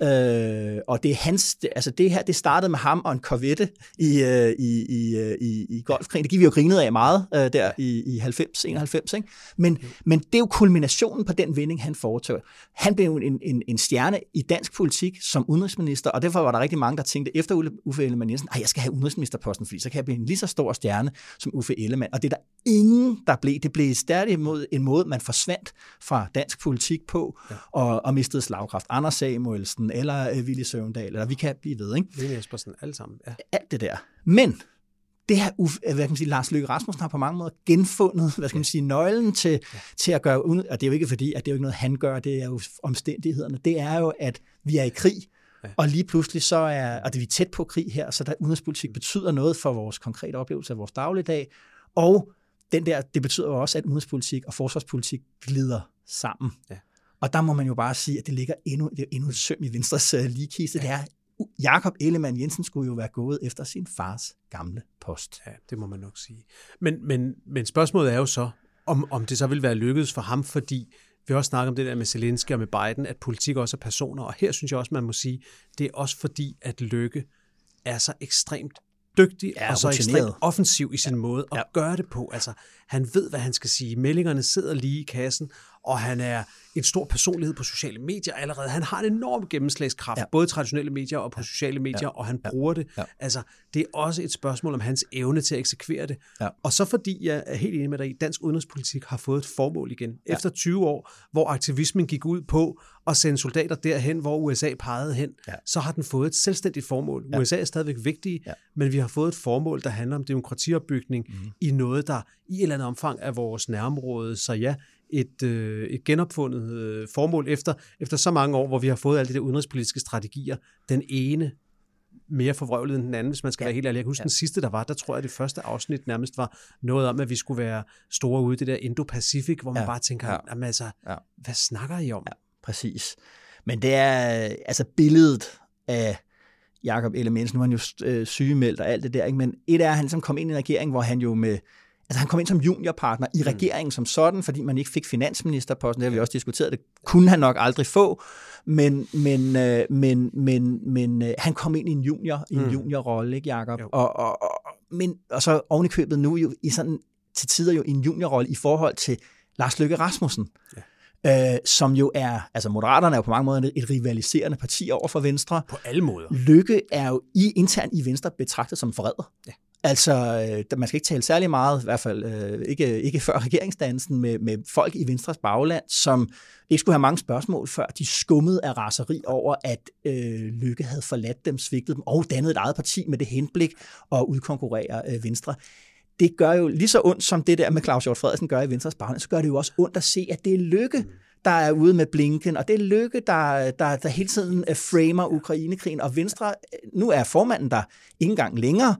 Øh, og det er hans, det, altså det her, det startede med ham og en Corvette i, øh, i, i, i, i golfkrigen. Det gik vi jo grinet af meget øh, der i, i halvfems, enoghalvfems. Ikke? Men, men det er jo kulminationen på den vending, han foretog. Han blev en, en, en stjerne i dansk politik som udenrigsminister, og derfor var der rigtig mange, der tænkte efter Uffe Ellemann-Jensen, at jeg skal have udenrigsministerposten, fordi så kan jeg blive en lige så stor stjerne som Uffe Ellemann. Og det er der ingen, der blev. Det blev stadig imod en måde, man forsvandt fra dansk politik på, ja. og, og mistede slagkraft. Anders Samuelsen, eller uh, Villy Søvndal, eller vi kan blive ved, ikke? Lene Espersen, alle sammen, ja. Alt det der. Men det her, hvad kan man sige, Lars Løkke Rasmussen har på mange måder genfundet, hvad skal man sige, nøglen til, ja. til at gøre, og det er jo ikke fordi, at det er jo ikke noget, han gør, det er jo omstændighederne. Det er jo, at vi er i krig, ja. og lige pludselig så er, og det er vi tæt på krig her, så der udenrigspolitik betyder noget for vores konkrete oplevelse af vores dagligdag, og den der, det betyder jo også, at udenrigspolitik og forsvarspolitik glider sammen. Ja. Og der må man jo bare sige, at det ligger endnu, det er endnu et søm i Venstres uh, ligekiste. Det er, Jakob Ellemann-Jensen skulle jo være gået efter sin fars gamle post. Ja, det må man nok sige. Men, men, men spørgsmålet er jo så, om, om det så vil være lykkedes for ham, fordi vi har også snakket om det der med Zelensky og med Biden, at politik også er personer. Og her synes jeg også, man må sige, det er også fordi, at Løkke er så ekstremt dygtig ja, og så rutineret. Ekstremt offensiv i sin ja. måde at ja. gøre det på. Altså, han ved, hvad han skal sige. Meldingerne sidder lige i kassen, og han er en stor personlighed på sociale medier allerede. Han har en enorm gennemslagskraft, ja. både traditionelle medier og på sociale medier, ja. og han bruger det. Ja. Altså, det er også et spørgsmål om hans evne til at eksekvere det. Ja. Og så fordi jeg er helt enig med dig i, dansk udenrigspolitik har fået et formål igen. Ja. Efter tyve år, hvor aktivismen gik ud på at sende soldater derhen, hvor U S A pegede hen, ja. så har den fået et selvstændigt formål. Ja. U S A er stadigvæk vigtige, ja. men vi har fået et formål, der handler om demokratiopbygning mm. i noget, der i et eller andet omfang er vores nærområde. Så ja, et, øh, et genopfundet øh, formål efter, efter så mange år, hvor vi har fået alle de der udenrigspolitiske strategier. Den ene mere forvrøvlet end den anden, hvis man skal ja. være helt ærlig. Jeg kan huske ja. den sidste, der var, der tror jeg, det første afsnit nærmest var noget om, at vi skulle være store ude i det der Indo-Pacific, hvor man ja. bare tænker, ja. jamen altså, ja. hvad snakker I om? Ja, præcis. Men det er altså billedet af Jakob Ellemann-Jensen, nu er han jo øh, sygemeldt og alt det der, ikke? Men et er, at han som kom ind i en regering, hvor han jo med Altså han kom ind som juniorpartner i regeringen mm. som sådan, fordi man ikke fik finansministerposten, det har vi også diskuteret, det kunne han nok aldrig få, men, men, øh, men, men, men øh, han kom ind i en junior, i en mm. juniorrolle, ikke Jacob? Og, og, og, men, og så ovenikøbet nu jo i sådan, til tider jo i en juniorrolle i forhold til Lars Løkke Rasmussen, ja. øh, som jo er, altså Moderaterne er jo på mange måder et rivaliserende parti over for Venstre. På alle måder. Løkke er jo i, internt i Venstre betragtet som forræder. Ja. Altså, man skal ikke tale særlig meget, i hvert fald øh, ikke, ikke før regeringsdannelsen, med, med folk i Venstres bagland, som ikke skulle have mange spørgsmål, før de skummede af raseri over, at øh, Løkke havde forladt dem, svigtet dem og dannet et eget parti med det henblik at udkonkurrere øh, Venstre. Det gør jo lige så ondt, som det der med Claus Hjort Frederiksen gør i Venstres bagland, så gør det jo også ondt at se, at det er Løkke, der er ude med blinken, og det er Løkke, der, der, der hele tiden framer Ukrainekrigen, og Venstre, nu er formanden der ikke engang længere.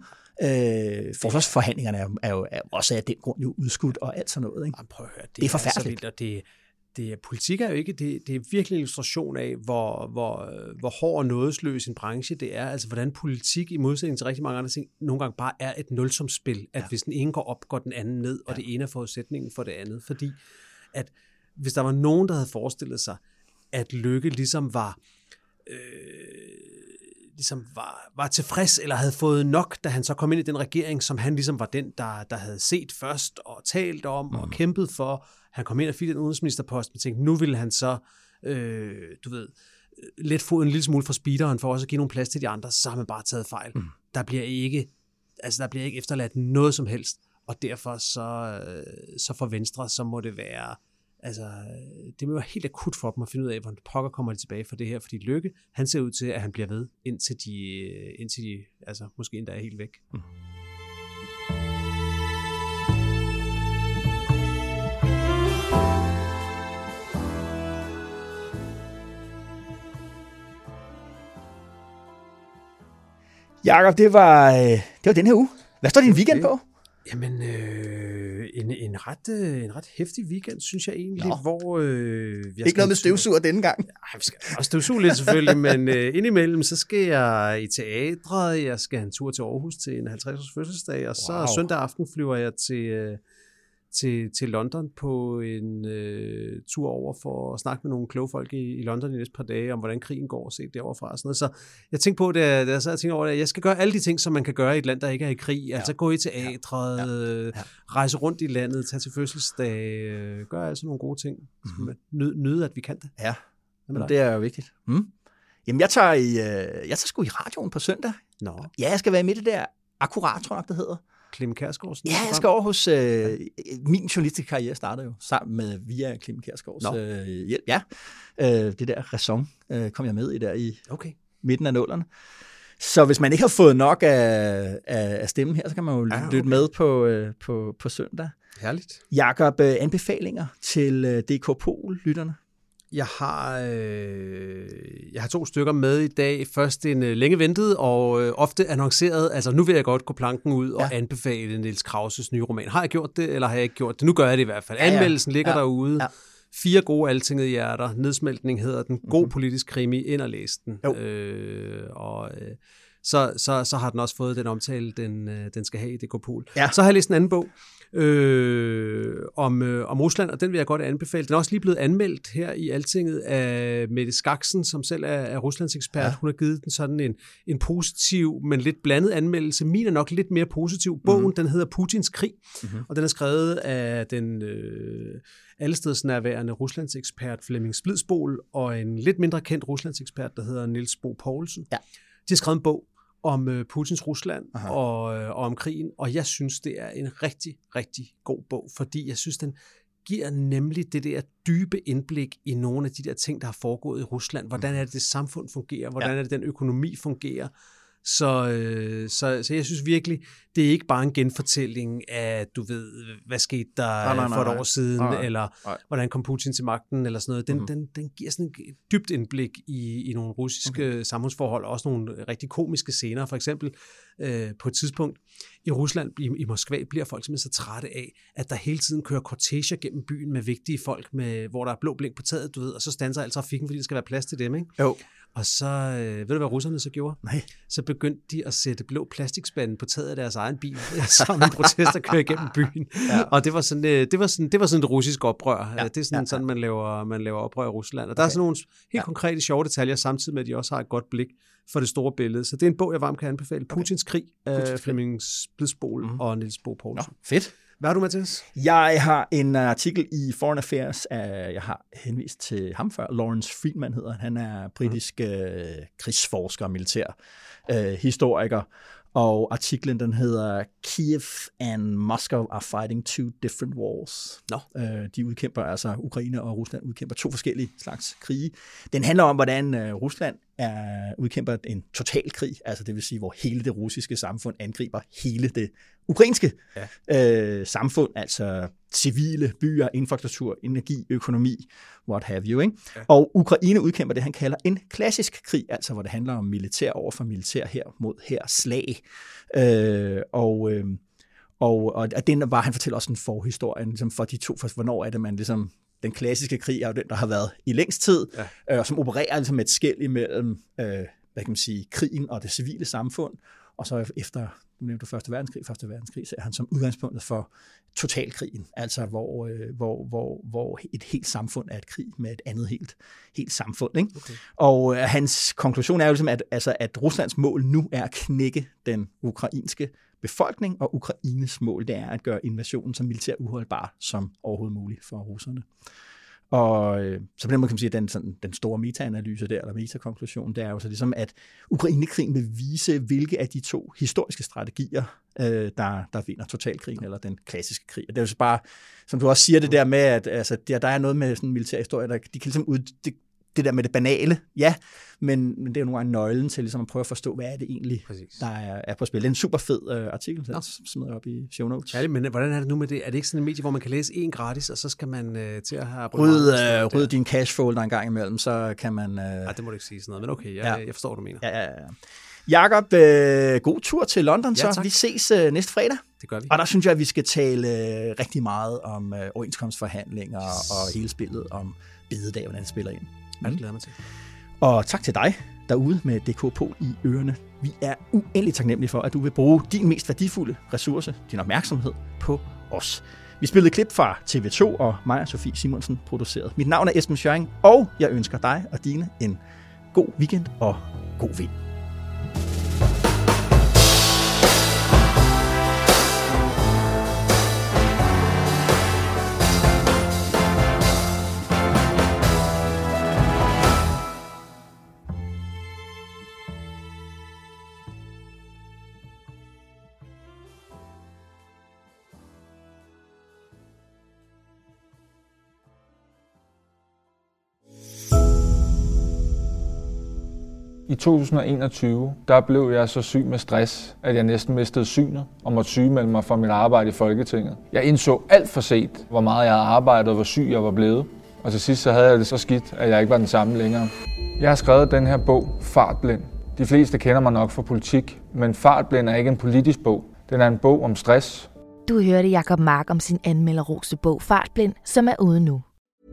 Øh, forsvarsforhandlingerne er, er jo er også af den grund jo udskudt og alt sådan noget. Ikke? Jamen, prøv at høre, det, det er forfærdeligt. Er så vildt, og det, det er, politik er jo ikke, det, det er virkelig en illustration af, hvor, hvor, hvor hård og nådesløs en branche det er. Altså, hvordan politik i modsætning til rigtig mange andre ting, nogle gange bare er et nulsumsspil. At ja. hvis den ene går op, går den anden ned, og ja. det ene er forudsætningen for det andet. Fordi, at hvis der var nogen, der havde forestillet sig, at Løkke ligesom var... Øh, ligesom var, var tilfreds, eller havde fået nok, da han så kom ind i den regering, som han ligesom var den, der, der havde set først, og talt om, mm. og kæmpet for. Han kom ind og fik den udenrigsministerpost, og tænkte, nu ville han så, øh, du ved, let få en lille smule fra speederen, for også at give nogle plads til de andre, så har man bare taget fejl. Mm. Der bliver ikke, altså der bliver ikke efterladt noget som helst, og derfor så, så for Venstre, så må det være, altså, det må være helt akut for dem at finde ud af, hvordan pokker kommer de tilbage for det her, fordi Løkke, han ser ud til, at han bliver ved, indtil de, indtil de altså, måske endda er helt væk. Mm. Jakob, det var, det var den her uge. Hvad står din weekend på? Jamen, øh, en, en, ret, en ret hæftig weekend, synes jeg egentlig, Nå. hvor... Øh, jeg ikke noget med støvsuger denne gang? Ja, vi skal også støvsuge lidt selvfølgelig, men øh, indimellem, så skal jeg i teatret, jeg skal have en tur til Aarhus til en halvtreds års fødselsdag, og wow. så søndag aften flyver jeg til, øh, til, til London på en øh, tur over for at snakke med nogle kloge folk i, i London i næste par dage, om hvordan krigen går og se derovre fra og sådan noget. Så jeg tænkte på, da jeg sad og tænkte over det, at jeg skal gøre alle de ting, som man kan gøre i et land, der ikke er i krig. Ja. Altså gå i teatret, ja. Ja. Ja. rejse rundt i landet, tage til fødselsdag, gøre altså nogle gode ting. Mm-hmm. Nyde, nyde, at vi kan det. Ja, men det er jo vigtigt. Mm. Jamen, jeg tager, i, jeg tager sgu i radioen på søndag. Nå. Ja, jeg skal være med i det der Akkurat, tror jeg nok, det hedder. Clemen Kjærsgaards? Ja, jeg skal over hos... Øh, min journalistiske karriere startede jo sammen med via Clemen Kjærsgaards øh, hjælp. Ja, øh, det der ræson øh, kom jeg med i der i okay. midten af nullerne. Så hvis man ikke har fået nok af, af, af stemmen her, så kan man jo ja, okay. lytte med på, øh, på, på søndag. Herligt. Jakob, øh, anbefalinger til øh, D K Pol-lytterne? Jeg har, øh, jeg har to stykker med i dag. Først en øh, længe ventet og øh, ofte annonceret. Altså nu vil jeg godt gå planken ud og ja. anbefale Niels Krauses nye roman. Har jeg gjort det, eller har jeg ikke gjort det? Nu gør jeg det i hvert fald. Anmeldelsen ligger ja. derude. Ja. Fire gode altingede hjerter. Nedsmeltning hedder den. God mm-hmm. politisk krimi. Ind og læse den. Øh, og øh, så, så, så har den også fået den omtale, den, øh, den skal have i D K Pol. Ja. Så har jeg læst en anden bog. Øh, om, øh, om Rusland, og den vil jeg godt anbefale. Den er også lige blevet anmeldt her i Altinget af Mette Skaksen, som selv er, er Ruslands ekspert. Ja. Hun har givet den sådan en, en positiv, men lidt blandet anmeldelse. Min er nok lidt mere positiv. Bogen, mm-hmm. den hedder Putins krig, mm-hmm. og den er skrevet af den øh, allestedsnærværende Ruslands ekspert Flemming Splidsbol, og en lidt mindre kendt Ruslands ekspert, der hedder Niels Bo Poulsen. Ja. De har skrevet en bog om øh, Putins Rusland og, øh, og om krigen, og jeg synes, det er en rigtig, rigtig god bog, fordi jeg synes, den giver nemlig det der dybe indblik i nogle af de der ting, der har foregået i Rusland. Hvordan er det, det samfund fungerer? Hvordan ja. er det, den økonomi fungerer? Så, øh, så, så jeg synes virkelig, det er ikke bare en genfortælling af, du ved, hvad skete der nej, nej, nej, for et år siden, nej, nej, eller nej. hvordan kom Putin til magten, eller sådan noget. Den, mm-hmm. den, den giver sådan et dybt indblik i, i nogle russiske mm-hmm. samfundsforhold, og også nogle rigtig komiske scener. For eksempel øh, på et tidspunkt i Rusland, i, i Moskva, bliver folk simpelthen så trætte af, at der hele tiden kører korteger gennem byen med vigtige folk, med, hvor der er blå blink på taget, du ved, og så standser al trafikken, fordi der skal være plads til dem, ikke? Jo. Og så, øh, ved du hvad russerne så gjorde? Nej. Så begyndte de at sætte blå plastikspande på taget af deres egen bil, som en protest, der kører igennem byen. Ja. Og det var sådan, øh, det var sådan, det var sådan et russisk oprør. Ja. Det er sådan, ja, ja. sådan man laver, man laver oprør i Rusland. Og okay. der er sådan nogle helt ja. konkrete sjove detaljer, samtidig med, at de også har et godt blik for det store billede. Så det er en bog, jeg varmt kan anbefale. Okay. Putins krig af Flemming Splidsbol mm-hmm. og Niels Bo Poulsen. Nå, fedt. Hvad har du, Mathias? Jeg har en artikel i Foreign Affairs, af, jeg har henvist til ham før, Lawrence Friedman hedder han. Han er britisk mm. øh, krigsforsker og militær øh, historiker, og artiklen den hedder Kiev and Moscow are fighting two different wars. No. Øh, de udkæmper, altså Ukraine og Rusland udkæmper to forskellige slags krige. Den handler om, hvordan øh, Rusland er udkæmper en total krig, altså det vil sige, hvor hele det russiske samfund angriber hele det ukrainske ja. øh, samfund, altså civile byer, infrastruktur, energi, økonomi, what have you, ikke? Ja. Og Ukraine udkæmper det, han kalder en klassisk krig, altså hvor det handler om militær over for militær her mod her slag. Øh, og, øh, og, og den var, han fortæller også en forhistorien ligesom for de to, for hvornår er det, man ligesom den klassiske krig er jo den, der har været i længst tid, ja. øh, og som opererer altså med et skel imellem øh, hvad kan man sige, krigen og det civile samfund, og så efter, nu nævnte du Første Verdenskrig, Første Verdenskrig, så er han som udgangspunktet for totalkrigen, altså hvor, øh, hvor, hvor, hvor et helt samfund er et krig med et andet helt, helt samfund. Ikke? Okay. Og øh, hans konklusion er jo ligesom, at, altså, at Ruslands mål nu er at knække den ukrainske befolkning, og Ukraines mål, det er at gøre invasionen så militært uholdbar som overhovedet muligt for russerne. Og øh, så på den måde kan man sige, at den, sådan, den store meta-analyse der, eller meta-konklusion, det er jo så ligesom, at Ukrainekrigen vil vise, hvilke af de to historiske strategier, øh, der, der vinder totalkrigen, eller den klassiske krig. Og det er jo så bare, som du også siger det der med, at altså, der, der er noget med sådan en militær historie, der de kan ligesom ud... Det, det der med det banale, ja, men, men det er jo nogle gange nøglen til ligesom at prøve at forstå, hvad er det egentlig, Præcis. der er, er på spil. Det er en super fed øh, artikel, så smider jeg op i show notes. Ja, men hvordan er det nu med det? Er det ikke sådan en medie, hvor man kan læse en gratis, og så skal man øh, til at have... Ryd, øh, ryd din cash folder en gang imellem, så kan man... Øh... Nej, det må du ikke sige sådan noget, men okay, jeg, ja. jeg forstår, hvad du mener. Ja, ja, ja. Jakob, øh, god tur til London, så ja, vi ses øh, næste fredag. Det gør vi. Og der synes jeg, at vi skal tale øh, rigtig meget om øh, overenskomstforhandlinger yes. og hele spillet om bededag, hvordan det spiller ind. Ja, det glæder mig til. Og tak til dig derude med D K Pol i ørerne. Vi er uendeligt taknemmelige for, at du vil bruge din mest værdifulde ressource, din opmærksomhed, på os. Vi spillede klip fra T V to, og mig og Sofie Simonsen producerede. Mit navn er Esben Schøring, og jeg ønsker dig og dine en god weekend og god vind. I to tusind og enogtyve, der blev jeg så syg med stress, at jeg næsten mistede synet og måtte sygemelde mig fra mit arbejde i Folketinget. Jeg indså alt for sent, hvor meget jeg havde arbejdet og hvor syg jeg var blevet. Og til sidst så havde jeg det så skidt, at jeg ikke var den samme længere. Jeg har skrevet den her bog, Fartblind. De fleste kender mig nok fra politik, men Fartblind er ikke en politisk bog. Den er en bog om stress. Du hørte Jacob Mark om sin anmelderroste bog Fartblind, som er ude nu.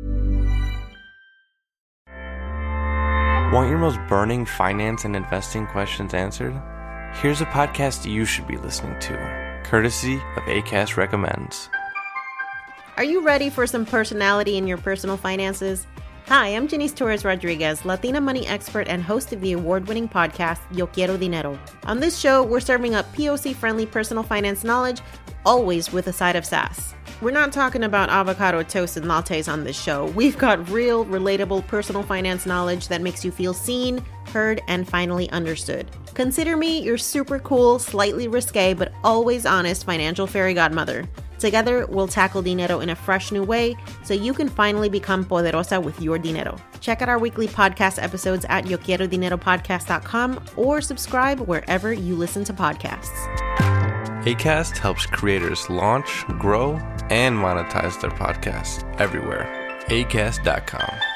Want your most burning finance and investing questions answered? Here's a podcast you should be listening to, courtesy of Acast Recommends. Are you ready for some personality in your personal finances? Hi, I'm Janice Torres Rodriguez, Latina money expert and host of the award-winning podcast Yo Quiero Dinero. On this show, we're serving up P O C-friendly personal finance knowledge, always with a side of sass. We're not talking about avocado toast and lattes on this show. We've got real, relatable personal finance knowledge that makes you feel seen, heard, and finally understood. Consider me your super cool, slightly risque, but always honest financial fairy godmother. Together, we'll tackle dinero in a fresh new way so you can finally become poderosa with your dinero. Check out our weekly podcast episodes at yo quiero dinero podcast dot com or subscribe wherever you listen to podcasts. Acast helps creators launch, grow, and monetize their podcasts everywhere. acast dot com.